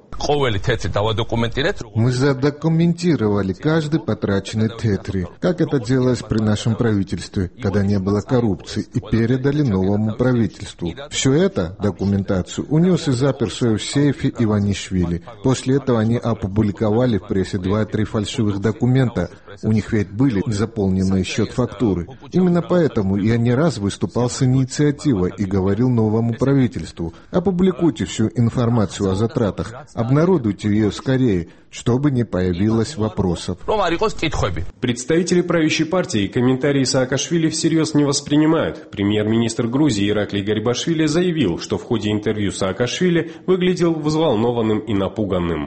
«Мы задокументировали каждый потраченный тетри, как это делалось при нашем правительстве, когда не было коррупции, и передали новому правительству. Все это, документацию, унес и запер в сейфе Иванишвили. После этого они опубликовали в прессе 2-3 фальшивых документа, У них ведь были заполненные счет-фактуры. Именно поэтому я не раз выступал с инициативой и говорил новому правительству: опубликуйте всю информацию о затратах, обнародуйте ее скорее, чтобы не появилось вопросов. Представители правящей партии комментарии Саакашвили всерьез не воспринимают. Премьер-министр Грузии Ираклий Гарибашвили заявил, что в ходе интервью Саакашвили выглядел взволнованным и напуганным.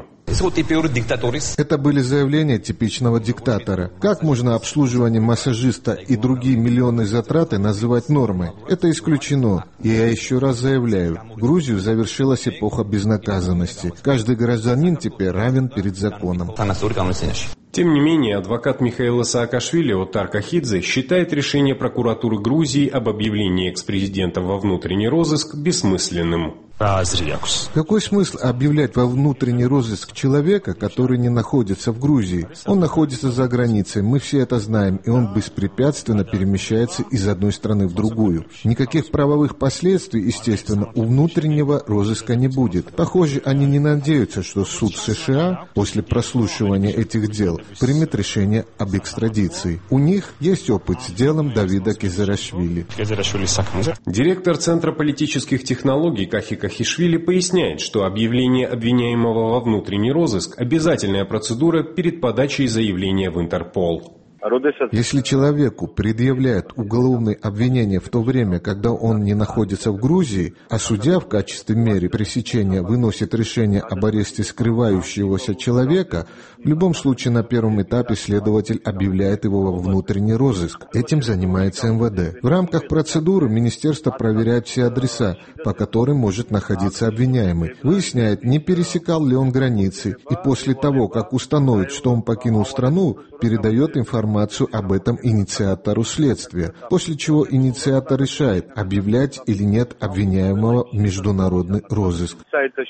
Это были заявления типичного диктатора. Как можно обслуживание массажиста и другие миллионные затраты называть нормой? Это исключено. И я еще раз заявляю, в Грузию завершилась эпоха безнаказанности. Каждый гражданин теперь равен перед законом. Тем не менее, адвокат Михаила Саакашвили Отар Кахидзе считает решение прокуратуры Грузии об объявлении экс-президента во внутренний розыск бессмысленным. Какой смысл объявлять во внутренний розыск человека, который не находится в Грузии? Он находится за границей, мы все это знаем, и он беспрепятственно перемещается из одной страны в другую. Никаких правовых последствий, естественно, у внутреннего розыска не будет. Похоже, они не надеются, что суд США после прослушивания этих дел примет решение об экстрадиции. У них есть опыт с делом Давида Кезарашвили. Директор Центра политических технологий Кахи Кахишвили поясняет, что объявление обвиняемого во внутренний розыск – обязательная процедура перед подачей заявления в Интерпол. Если человеку предъявляют уголовные обвинения в то время, когда он не находится в Грузии, а судья в качестве меры пресечения выносит решение об аресте скрывающегося человека, в любом случае на первом этапе следователь объявляет его во внутренний розыск. Этим занимается МВД. В рамках процедуры министерство проверяет все адреса, по которым может находиться обвиняемый, выясняет, не пересекал ли он границы, и после того, как установит, что он покинул страну, передает информацию об этом инициатору следствия, после чего инициатор решает, объявлять или нет обвиняемого в международный розыск.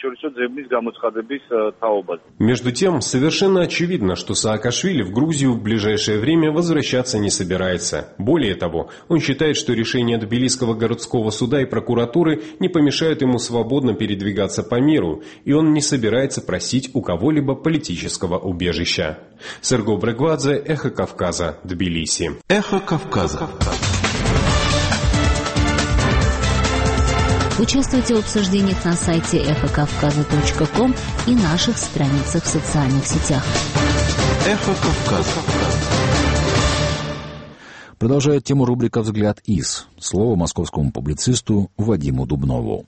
Между тем, совершенно очевидно, что Саакашвили в Грузию в ближайшее время возвращаться не собирается. Более того, он считает, что решения Тбилисского городского суда и прокуратуры не помешают ему свободно передвигаться по миру, и он не собирается просить у кого-либо политического убежища. Серго Брегвадзе, Эхо Кавказа, Тбилиси. Эхо Кавказа. Участвуйте в обсуждениях на сайте эхокавказа.ком и наших страницах в социальных сетях. Эхо Кавказа. Продолжает тему рубрика «Взгляд из». Слово московскому публицисту Вадиму Дубнову.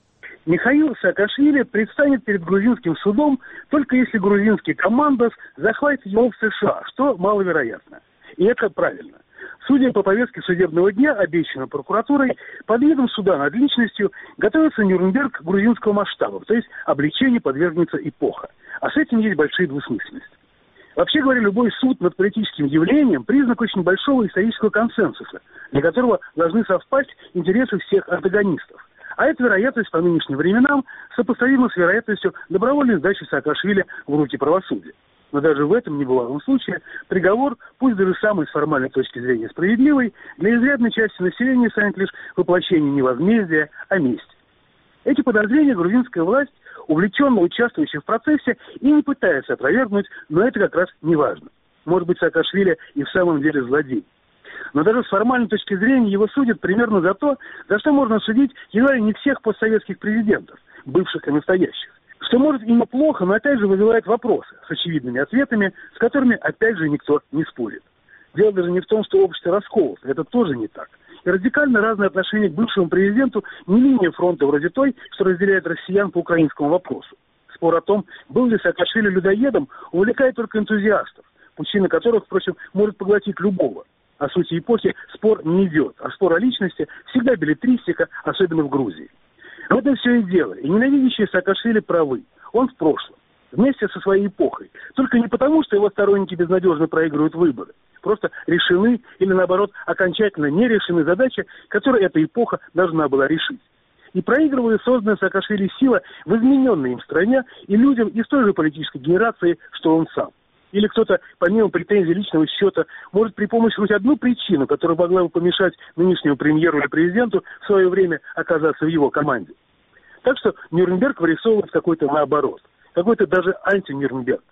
Михаил Саакашвили предстанет перед грузинским судом, только если грузинский командос захватит его в США, что маловероятно. И это правильно. Судя по повестке судебного дня, обещанной прокуратурой, под видом суда над личностью готовится Нюрнберг грузинского масштаба, то есть обличение подвергнется эпоха. А с этим есть большие двусмысленности. Вообще говоря, любой суд над политическим явлением – признак очень большого исторического консенсуса, для которого должны совпасть интересы всех антагонистов. А эта вероятность по нынешним временам сопоставима с вероятностью добровольной сдачи Саакашвили в руки правосудия. Но даже в этом небывалом случае приговор, пусть даже самый с формальной точки зрения справедливый, для изрядной части населения станет лишь воплощением не возмездия, а мести. Эти подозрения грузинская власть, увлеченно участвующая в процессе, и не пытается опровергнуть, но это как раз не важно. Может быть, Саакашвили и в самом деле злодей. Но даже с формальной точки зрения его судят примерно за то, за что можно судить едва ли не всех постсоветских президентов, бывших и настоящих. Что может и неплохо, но опять же вызывает вопросы с очевидными ответами, с которыми опять же никто не спорит. Дело даже не в том, что общество расколото, это тоже не так. И радикально разное отношение к бывшему президенту не линия фронта вроде той, что разделяет россиян по украинскому вопросу. Спор о том, был ли Саакашвили людоедом, увлекает только энтузиастов, пучина которых, впрочем, может поглотить любого. О сути эпохи спор не идет, а спор о личности всегда беллетристика, особенно в Грузии. В этом все и дело, и ненавидящие Саакашвили правы. Он в прошлом, вместе со своей эпохой. Только не потому, что его сторонники безнадежно проигрывают выборы. Просто решены или, наоборот, окончательно не решены задачи, которые эта эпоха должна была решить. И проигрывает созданная Саакашвили сила в измененной им стране и людям из той же политической генерации, что он сам. Или кто-то, помимо претензий личного счета, может при помощи хоть одну причину, которая могла бы помешать нынешнему премьеру или президенту в свое время оказаться в его команде. Так что Нюрнберг вырисовывает какой-то наоборот, какой-то даже анти-Нюрнберг.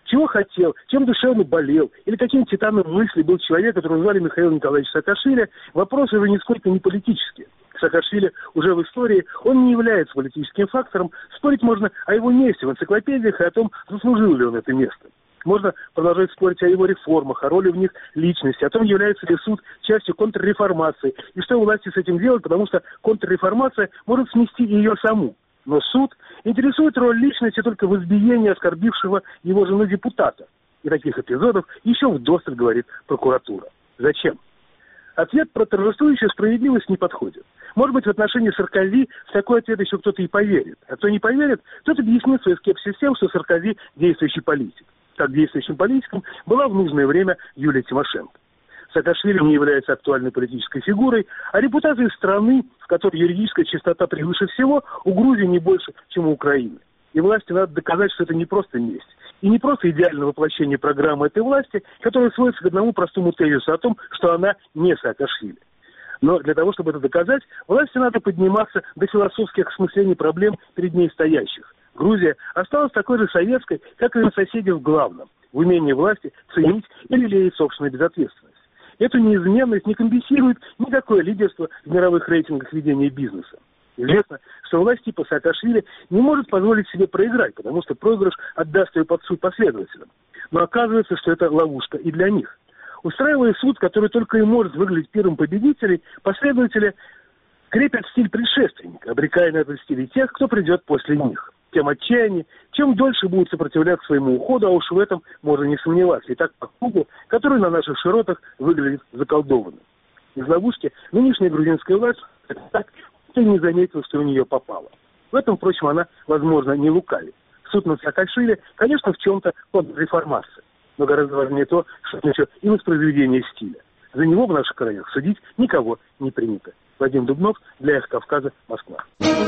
чего хотел, чем душевно болел, или каким титаном мысли был человек, которого звали Михаил Николаевич Саакашвили, вопрос уже нисколько не политический. Саакашвили уже в истории, он не является политическим фактором, спорить можно о его месте в энциклопедиях и о том, заслужил ли он это место. Можно продолжать спорить о его реформах, о роли в них личности, о том, является ли суд частью контрреформации, и что власти с этим делать, потому что контрреформация может смести ее саму. Но суд интересует роль личности только в избиении оскорбившего его жену депутата. И таких эпизодов еще вдосталь, говорит прокуратура. Зачем? Ответ про торжествующую справедливость не подходит. Может быть, в отношении Саркози в такой ответ еще кто-то и поверит. А кто не поверит, тот объяснит свой скепсис тем, что Саркози действующий политик. Так действующим политиком была в нужное время Юлия Тимошенко. Саакашвили не является актуальной политической фигурой, а репутация страны, в которой юридическая чистота превыше всего, у Грузии не больше, чем у Украины. И власти надо доказать, что это не просто месть. И не просто идеальное воплощение программы этой власти, которая сводится к одному простому тезису о том, что она не Саакашвили. Но для того, чтобы это доказать, власти надо подниматься до философских осмыслений проблем перед ней стоящих. Грузия осталась такой же советской, как и ее соседи в главном, в умении власти ценить и лелеять собственную безответственность. Эту неизменность не компенсирует никакое лидерство в мировых рейтингах ведения бизнеса. Известно, что власть типа Саакашвили не может позволить себе проиграть, потому что проигрыш отдаст ее под суд последователям. Но оказывается, что это ловушка и для них. Устраивая суд, который только и может выглядеть пиром победителей, последователи крепят стиль предшественника, обрекая на этот стиль и тех, кто придет после них. Тем отчаяннее, чем дольше будут сопротивляться своему уходу, а уж в этом можно не сомневаться. И так по кругу, который на наших широтах выглядит заколдованным. Из ловушки нынешняя грузинская власть так и не заметил, что у нее попало. В этом, впрочем, она, возможно, не лукавит. Суд над Саакашвили, конечно, в чем-то контрреформация. Но гораздо важнее то, что это еще и воспроизведение стиля. За него в наших краях судить никого не принято. Вадим Дубнов, для «Эхо Кавказа», Москва.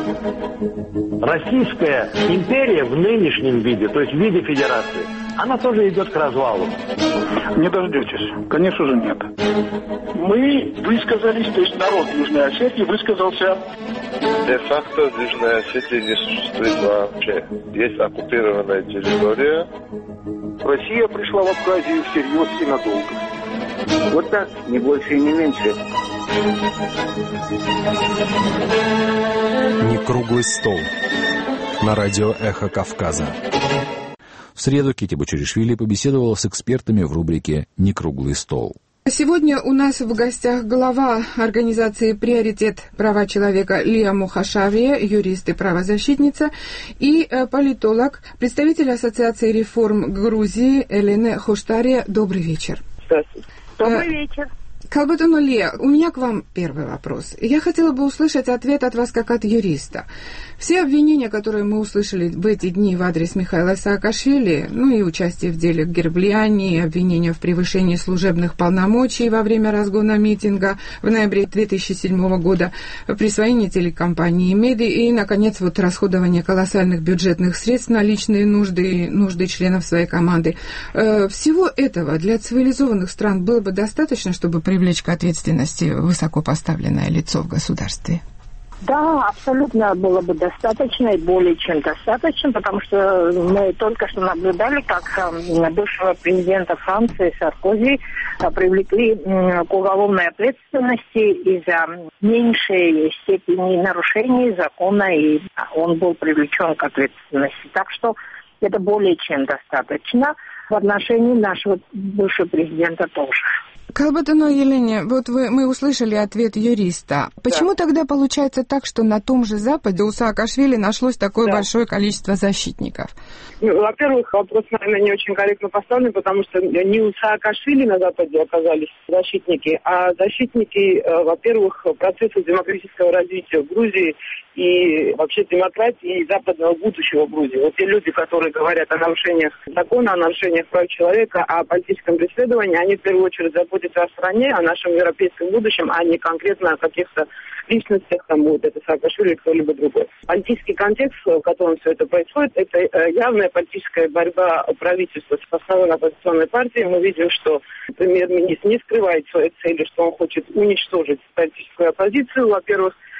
Российская империя в нынешнем виде, то есть в виде федерации, она тоже идет к развалу. Не дождетесь. Конечно же, нет. Мы высказались, то есть народ Южной Осетии высказался. Де-факто Южная Осетия не существует вообще. Есть оккупированная территория. Россия пришла в Абхазию всерьез и надолго. Вот так, не больше и не меньше. Не круглый стол. На радио «Эхо Кавказа». В среду Кити Бочуришвили побеседовала с экспертами в рубрике «Не круглый стол». Сегодня у нас в гостях глава организации «Приоритет права человека» Лия Мухашавия, юрист и правозащитница, и политолог, представитель Ассоциации реформ Грузии Элена Хуштария. Добрый вечер. Здравствуйте. Добрый вечер. Калбатону Лия, у меня к вам первый вопрос. Я хотела бы услышать ответ от вас как от юриста. Все обвинения, которые мы услышали в эти дни в адрес Михаила Саакашвили, ну и участие в деле Гербляни, обвинения в превышении служебных полномочий во время разгона митинга в ноябре 2007 года, присвоение телекомпании «Меди» и, наконец, вот расходование колоссальных бюджетных средств на личные нужды и нужды членов своей команды. Всего этого для цивилизованных стран было бы достаточно, чтобы привлечь к ответственности высокопоставленное лицо в государстве? Да, абсолютно было бы достаточно и более чем достаточно, потому что мы только что наблюдали, как бывшего президента Франции Саркози привлекли к уголовной ответственности из-за меньшей степени нарушений закона, и он был привлечен к ответственности. Так что это более чем достаточно в отношении нашего бывшего президента тоже. Калбатону Елене, вот мы услышали ответ юриста. Почему тогда получается так, что на том же Западе у Саакашвили нашлось такое большое количество защитников? Во-первых, вопрос, наверное, не очень корректно поставлен, потому что не у Саакашвили на Западе оказались защитники, а защитники, во-первых, процесса демократического развития в Грузии и вообще демократии и западного будущего в Грузии. Вот те люди, которые говорят о нарушениях закона, о нарушениях прав человека, о политическом преследовании, они в первую очередь заботятся о стране, о нашем европейском будущем, а не конкретно о каких-то личностях, там будет это Саакашвили или кто-либо другой. Политический контекст, в котором все это происходит, это явная политическая борьба правительства с основной оппозиционной партией. Мы видим, что премьер-министр не скрывает своей цели, что он хочет уничтожить политическую оппозицию, во-первых.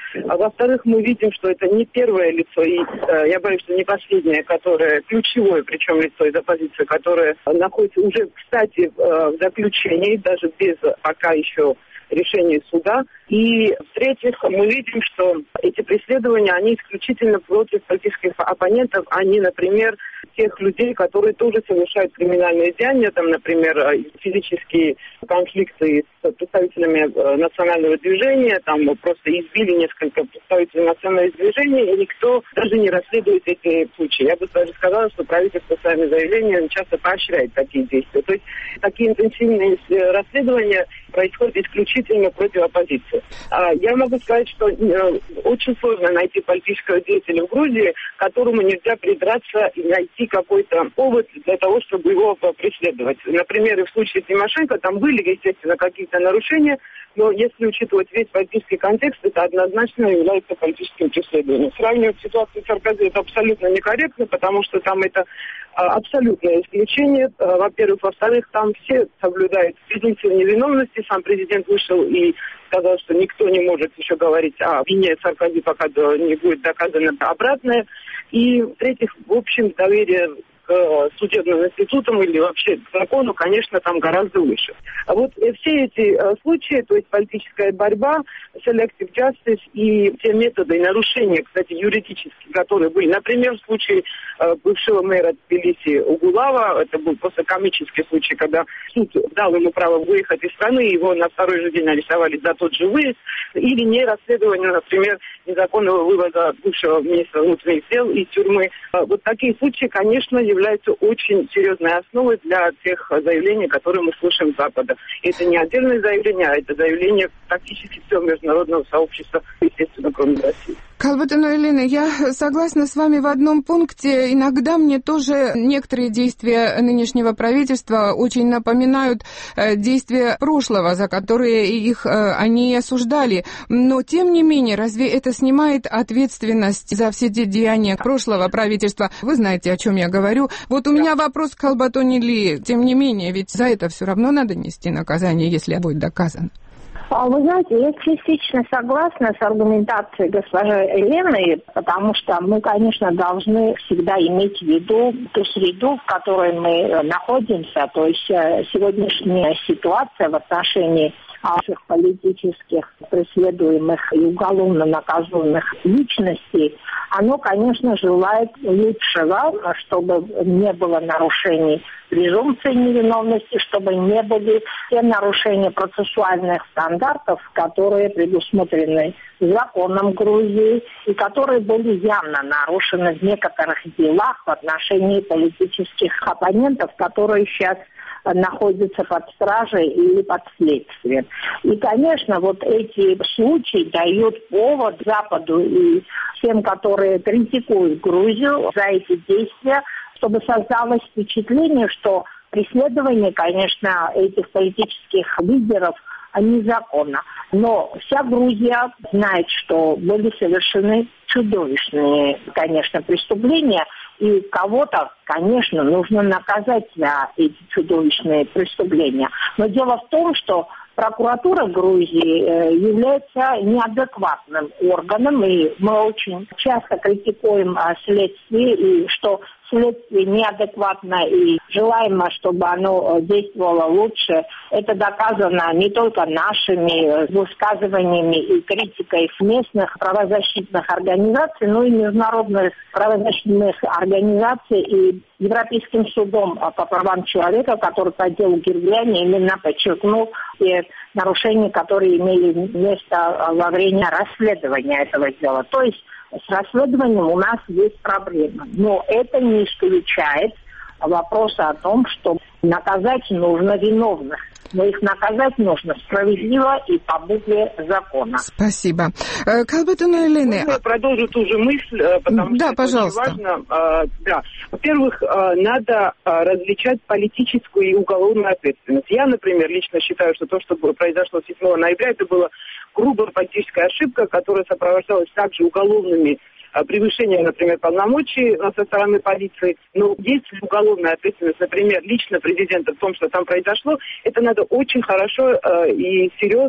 А во-вторых, мы видим, что это не первое лицо, и я боюсь, что не последнее, которое ключевое, причем лицо из оппозиции, которое находится уже, кстати, в заключении, даже без пока еще решения суда. И в-третьих, мы видим, что эти преследования, они исключительно против политических оппонентов, а не, например, тех людей, которые тоже совершают криминальные деяния, там, например, физические конфликты с представителями национального движения, там просто избили несколько представителей национального движения, и никто даже не расследует эти случаи. Я бы даже сказала, что правительство своими заявлениями часто поощряет такие действия. То есть такие интенсивные расследования происходят исключительно против оппозиции. Я могу сказать, что очень сложно найти политического деятеля в Грузии, которому нельзя придраться и найти какой-то повод для того, чтобы его преследовать. Например, и в случае Тимошенко там были, естественно, какие-то нарушения, но если учитывать весь политический контекст, это однозначно является политическим преследованием. Сравнивать ситуацию с Саркози это абсолютно некорректно, потому что там это абсолютное исключение. Во-первых. Во-вторых, там все соблюдают презумпцию невиновности. Сам президент вышел и сказал, что никто не может еще говорить о вине Саркози, пока не будет доказано обратное. И в-третьих, в общем, доверие к судебным институтам или вообще к закону, конечно, там гораздо выше. А вот все эти случаи, то есть политическая борьба, selective justice и те методы и нарушения, кстати, юридические, которые были, например, в случае бывшего мэра Тбилиси Угулава, это был просто комический случай, когда суд дал ему право выехать из страны, его на второй же день арестовали за тот же выезд, или не расследование, например, незаконного вывоза бывшего министра внутренних дел из тюрьмы. Вот такие случаи, конечно, являются очень серьезной основой для тех заявлений, которые мы слышим с Запада. И это не отдельное заявление, а это заявление практически всего международного сообщества, естественно, кроме России. Калбатовна Елена, я согласна с вами в одном пункте. Иногда мне тоже некоторые действия нынешнего правительства очень напоминают действия прошлого, за которые их они осуждали. Но, тем не менее, разве это снимает ответственность за все те деяния прошлого правительства? Вы знаете, о чем я говорю. Вот у меня вопрос к Калбатоне Ли. Тем не менее, ведь за это все равно надо нести наказание, если будет доказано. Вы знаете, я частично согласна с аргументацией госпожи Елены, потому что мы, конечно, должны всегда иметь в виду ту среду, в которой мы находимся, то есть сегодняшняя ситуация в отношении наших политических преследуемых и уголовно наказанных личностей, оно, конечно, желает лучшего, чтобы не было нарушений презумпции невиновности, чтобы не были те нарушения процессуальных стандартов, которые предусмотрены законом Грузии и которые были явно нарушены в некоторых делах в отношении политических оппонентов, которые сейчас находятся под стражей или под следствием. И, конечно, вот эти случаи дают повод Западу и всем, которые критикуют Грузию за эти действия, чтобы создалось впечатление, что преследование, конечно, этих политических лидеров незаконно. Но вся Грузия знает, что были совершены чудовищные, конечно, преступления, и кого-то, конечно, нужно наказать за эти чудовищные преступления. Но дело в том, что прокуратура Грузии является неадекватным органом, и мы очень часто критикуем следствие, и что следствие неадекватно, и желаемо, чтобы оно действовало лучше. Это доказано не только нашими высказываниями и критикой местных правозащитных организаций, но и международных правозащитных организаций и Европейским судом по правам человека, который по делу Гиргляни именно подчеркнул те нарушения, которые имели место во время расследования этого дела. То есть с расследованием у нас есть проблема. Но это не исключает вопроса о том, что наказать нужно виновных. Но их наказать нужно справедливо и по букве закона. Спасибо. Калбатона Елена. Можно я продолжу ту же мысль, потому что пожалуйста. Это очень важно. Во-первых, надо различать политическую и уголовную ответственность. Я, например, лично считаю, что то, что произошло 7 ноября, это была грубая политическая ошибка, которая сопровождалась также уголовными превышение, например, полномочий со стороны полиции. Но есть уголовная ответственность, например, лично президента в том, что там произошло, это надо очень хорошо и серьезно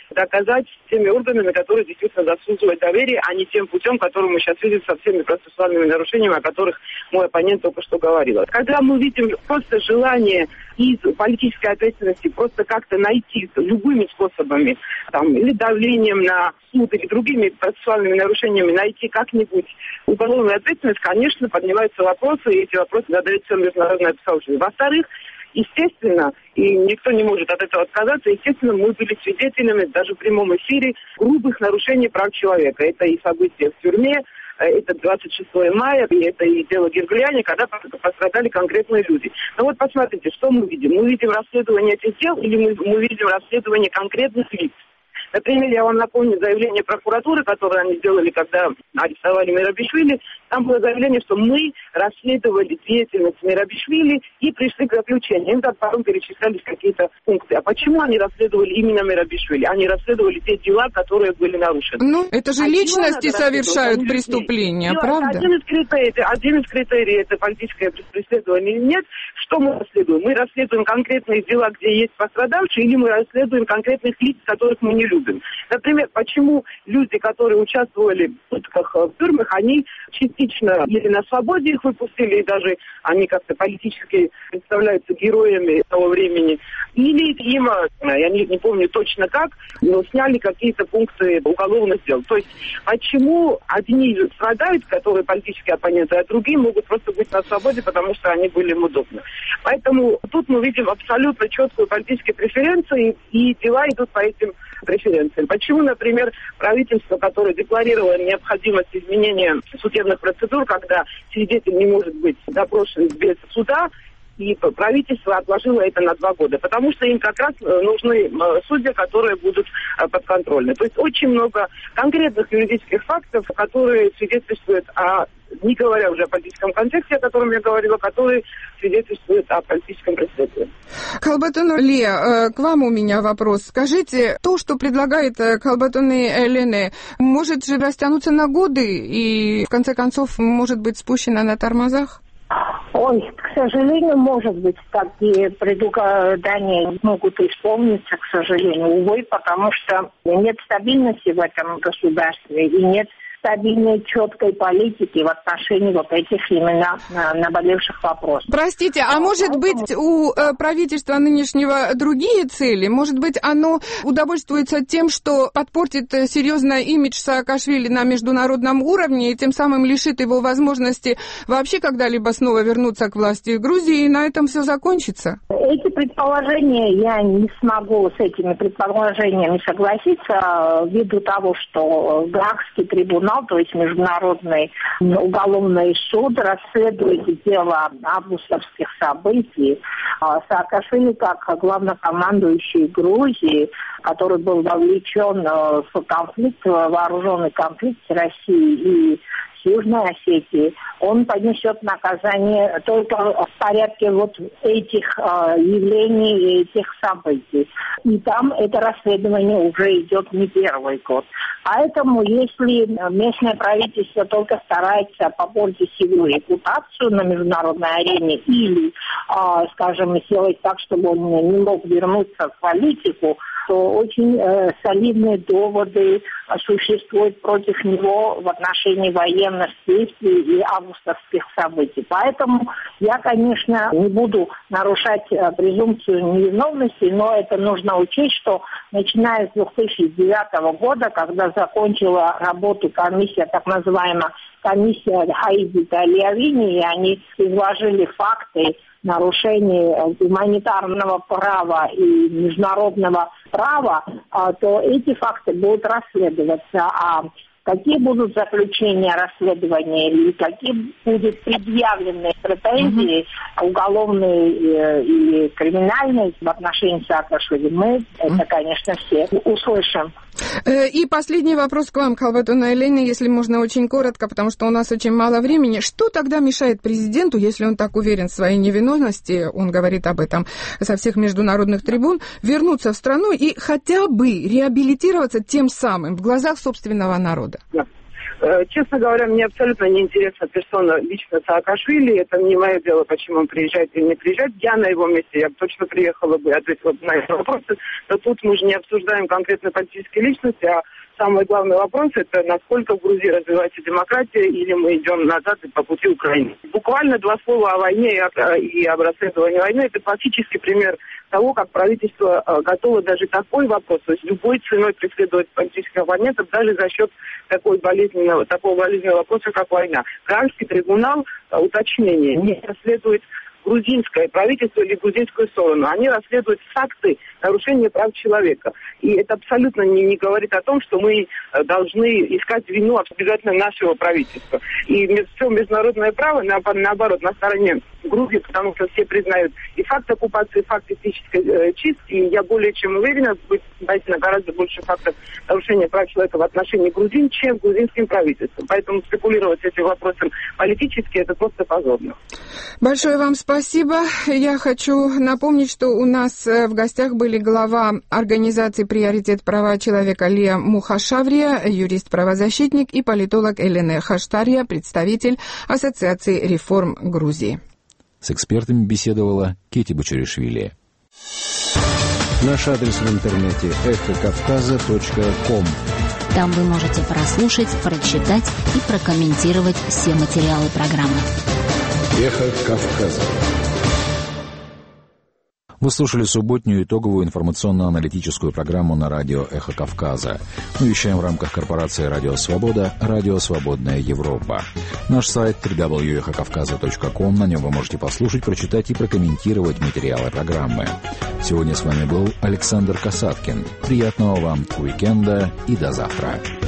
доказать теми органами, которые действительно заслуживают доверия, а не тем путем, который мы сейчас видим со всеми процессуальными нарушениями, о которых мой оппонент только что говорил. Когда мы видим просто желание из политической ответственности просто как-то найти любыми способами, или давлением на суд, или другими процессуальными нарушениями найти как-нибудь уголовную ответственность, конечно, поднимаются вопросы, и эти вопросы задает все международное сообщество. Во-вторых, естественно, и никто не может от этого отказаться, естественно, мы были свидетелями даже в прямом эфире грубых нарушений прав человека. Это и события в тюрьме, это 26 мая, и это и дело Гиргуляни, когда пострадали конкретные люди. Но вот посмотрите, что мы видим. Мы видим расследование этих дел или мы видим расследование конкретных лиц. Например, я вам напомню заявление прокуратуры, которое они сделали, когда арестовали Мерабишвили. Там было заявление, что мы расследовали деятельность Мерабишвили и пришли к заключению. Им там потом перечислялись какие-то пункты. А почему они расследовали именно Мерабишвили? Они расследовали те дела, которые были нарушены. Это же личности совершают преступления, правда? Один из критерий это политическое преследование или нет. Что мы расследуем? Мы расследуем конкретные дела, где есть пострадавшие, или мы расследуем конкретных лиц, которых мы не любим. Например, почему люди, которые участвовали в пытках в тюрьмах, они частично или на свободе их выпустили, и даже они как-то политически представляются героями того времени, или им, я не помню точно как, но сняли какие-то пункты уголовных дел. То есть почему одни страдают, которые политические оппоненты, а другие могут просто быть на свободе, потому что они были им удобны. Поэтому тут мы видим абсолютно четкую политическую преференцию, и дела идут по этим преференциям. Почему, например, правительство, которое декларировало необходимость изменения судебных процедур, когда свидетель не может быть допрошен без суда, и правительство отложило это на 2 года, потому что им как раз нужны судьи, которые будут подконтрольны. То есть очень много конкретных юридических фактов, которые свидетельствуют о, не говоря уже о политическом контексте, о котором я говорила, которые свидетельствуют о политическом преследовании. Калбатон Лия, к вам у меня вопрос. Скажите, то, что предлагает Калбатон Элене, может же растянуться на годы и, в конце концов, может быть спущено на тормозах? Ой, к сожалению, может быть, такие предугадания могут исполниться, к сожалению, увы, потому что нет стабильности в этом государстве и нет стабильной, четкой политики в отношении вот этих именно наболевших вопросов. Простите, а может быть у правительства нынешнего другие цели? Может быть, оно удовольствуется тем, что подпортит серьезно имидж Саакашвили на международном уровне и тем самым лишит его возможности вообще когда-либо снова вернуться к власти в Грузии, и на этом все закончится? Эти предположения, я не смогу с этими предположениями согласиться, ввиду того, что Гаагский трибунал, то есть Международный уголовный суд, расследует дело августовских событий. Саакашвили, как главнокомандующий Грузии, который был вовлечен в конфликт, вооруженный конфликт с Россией и Южной Осетии, он понесет наказание только в порядке вот этих явлений и этих событий. И там это расследование уже идет не 1-й год. Поэтому, если местное правительство только старается попортить его репутацию на международной арене или, скажем, сделать так, чтобы он не мог вернуться в политику, то очень солидные доводы существуют против него в отношении военных действий и августовских событий. Поэтому я, конечно, не буду нарушать презумпцию невиновности, но это нужно учесть, что начиная с 2009 года, когда закончила работу комиссия, так называемая комиссия Хаиди Талиавини, и они изложили факты нарушений гуманитарного права и международного права, то эти факты будут расследоваться. А какие будут заключения расследования или какие будут предъявлены претензии уголовные или криминальные в отношении Саакашвили, мы это, конечно, все услышим. И последний вопрос к вам, Калбатон Элене, если можно очень коротко, потому что у нас очень мало времени. Что тогда мешает президенту, если он так уверен в своей невиновности, он говорит об этом со всех международных трибун, вернуться в страну и хотя бы реабилитироваться тем самым в глазах собственного народа? Честно говоря, мне абсолютно не интересна персона лично Саакашвили. Это не мое дело, почему он приезжает или не приезжает. Я на его месте, я бы точно приехала бы и ответила бы на эти вопросы. Но тут мы же не обсуждаем конкретно политические личности, а самый главный вопрос – это насколько в Грузии развивается демократия, или мы идем назад по пути Украины. Буквально 2 слова о войне и об расследовании войны – это классический пример того, как правительство готово даже такой вопрос, то есть любой ценой преследовать политических оппонентов, даже за счет такого болезненного вопроса, как война. Гаагский трибунал, уточнение, не расследует грузинское правительство или грузинскую сторону. Они расследуют факты нарушения прав человека. И это абсолютно не говорит о том, что мы должны искать вину обязательно нашего правительства. И все международное право, наоборот, на стороне Грузии, потому что все признают и факт оккупации, и факт этнической чистки. И я более чем уверена, будет найдено гораздо больше фактов нарушения прав человека в отношении грузин, чем грузинским правительством. Поэтому спекулировать этим вопросом политически, это просто позорно. Большое вам спасибо. Я хочу напомнить, что у нас в гостях были глава организации «Приоритет права человека» Лия Мухашаврия, юрист-правозащитник, и политолог Элена Хаштария, представитель Ассоциации реформ Грузии. С экспертами беседовала Кети Бочаришвили. Наш адрес в интернете эхокавказа.ком. Там вы можете прослушать, прочитать и прокомментировать все материалы программы. Эхо Кавказа. Вы слушали субботнюю итоговую информационно-аналитическую программу на радио «Эхо Кавказа». Мы вещаем в рамках корпорации «Радио Свобода», «Радио Свободная Европа». Наш сайт www.эхокавказа.ком. На нем вы можете послушать, прочитать и прокомментировать материалы программы. Сегодня с вами был Александр Касаткин. Приятного вам уикенда и до завтра.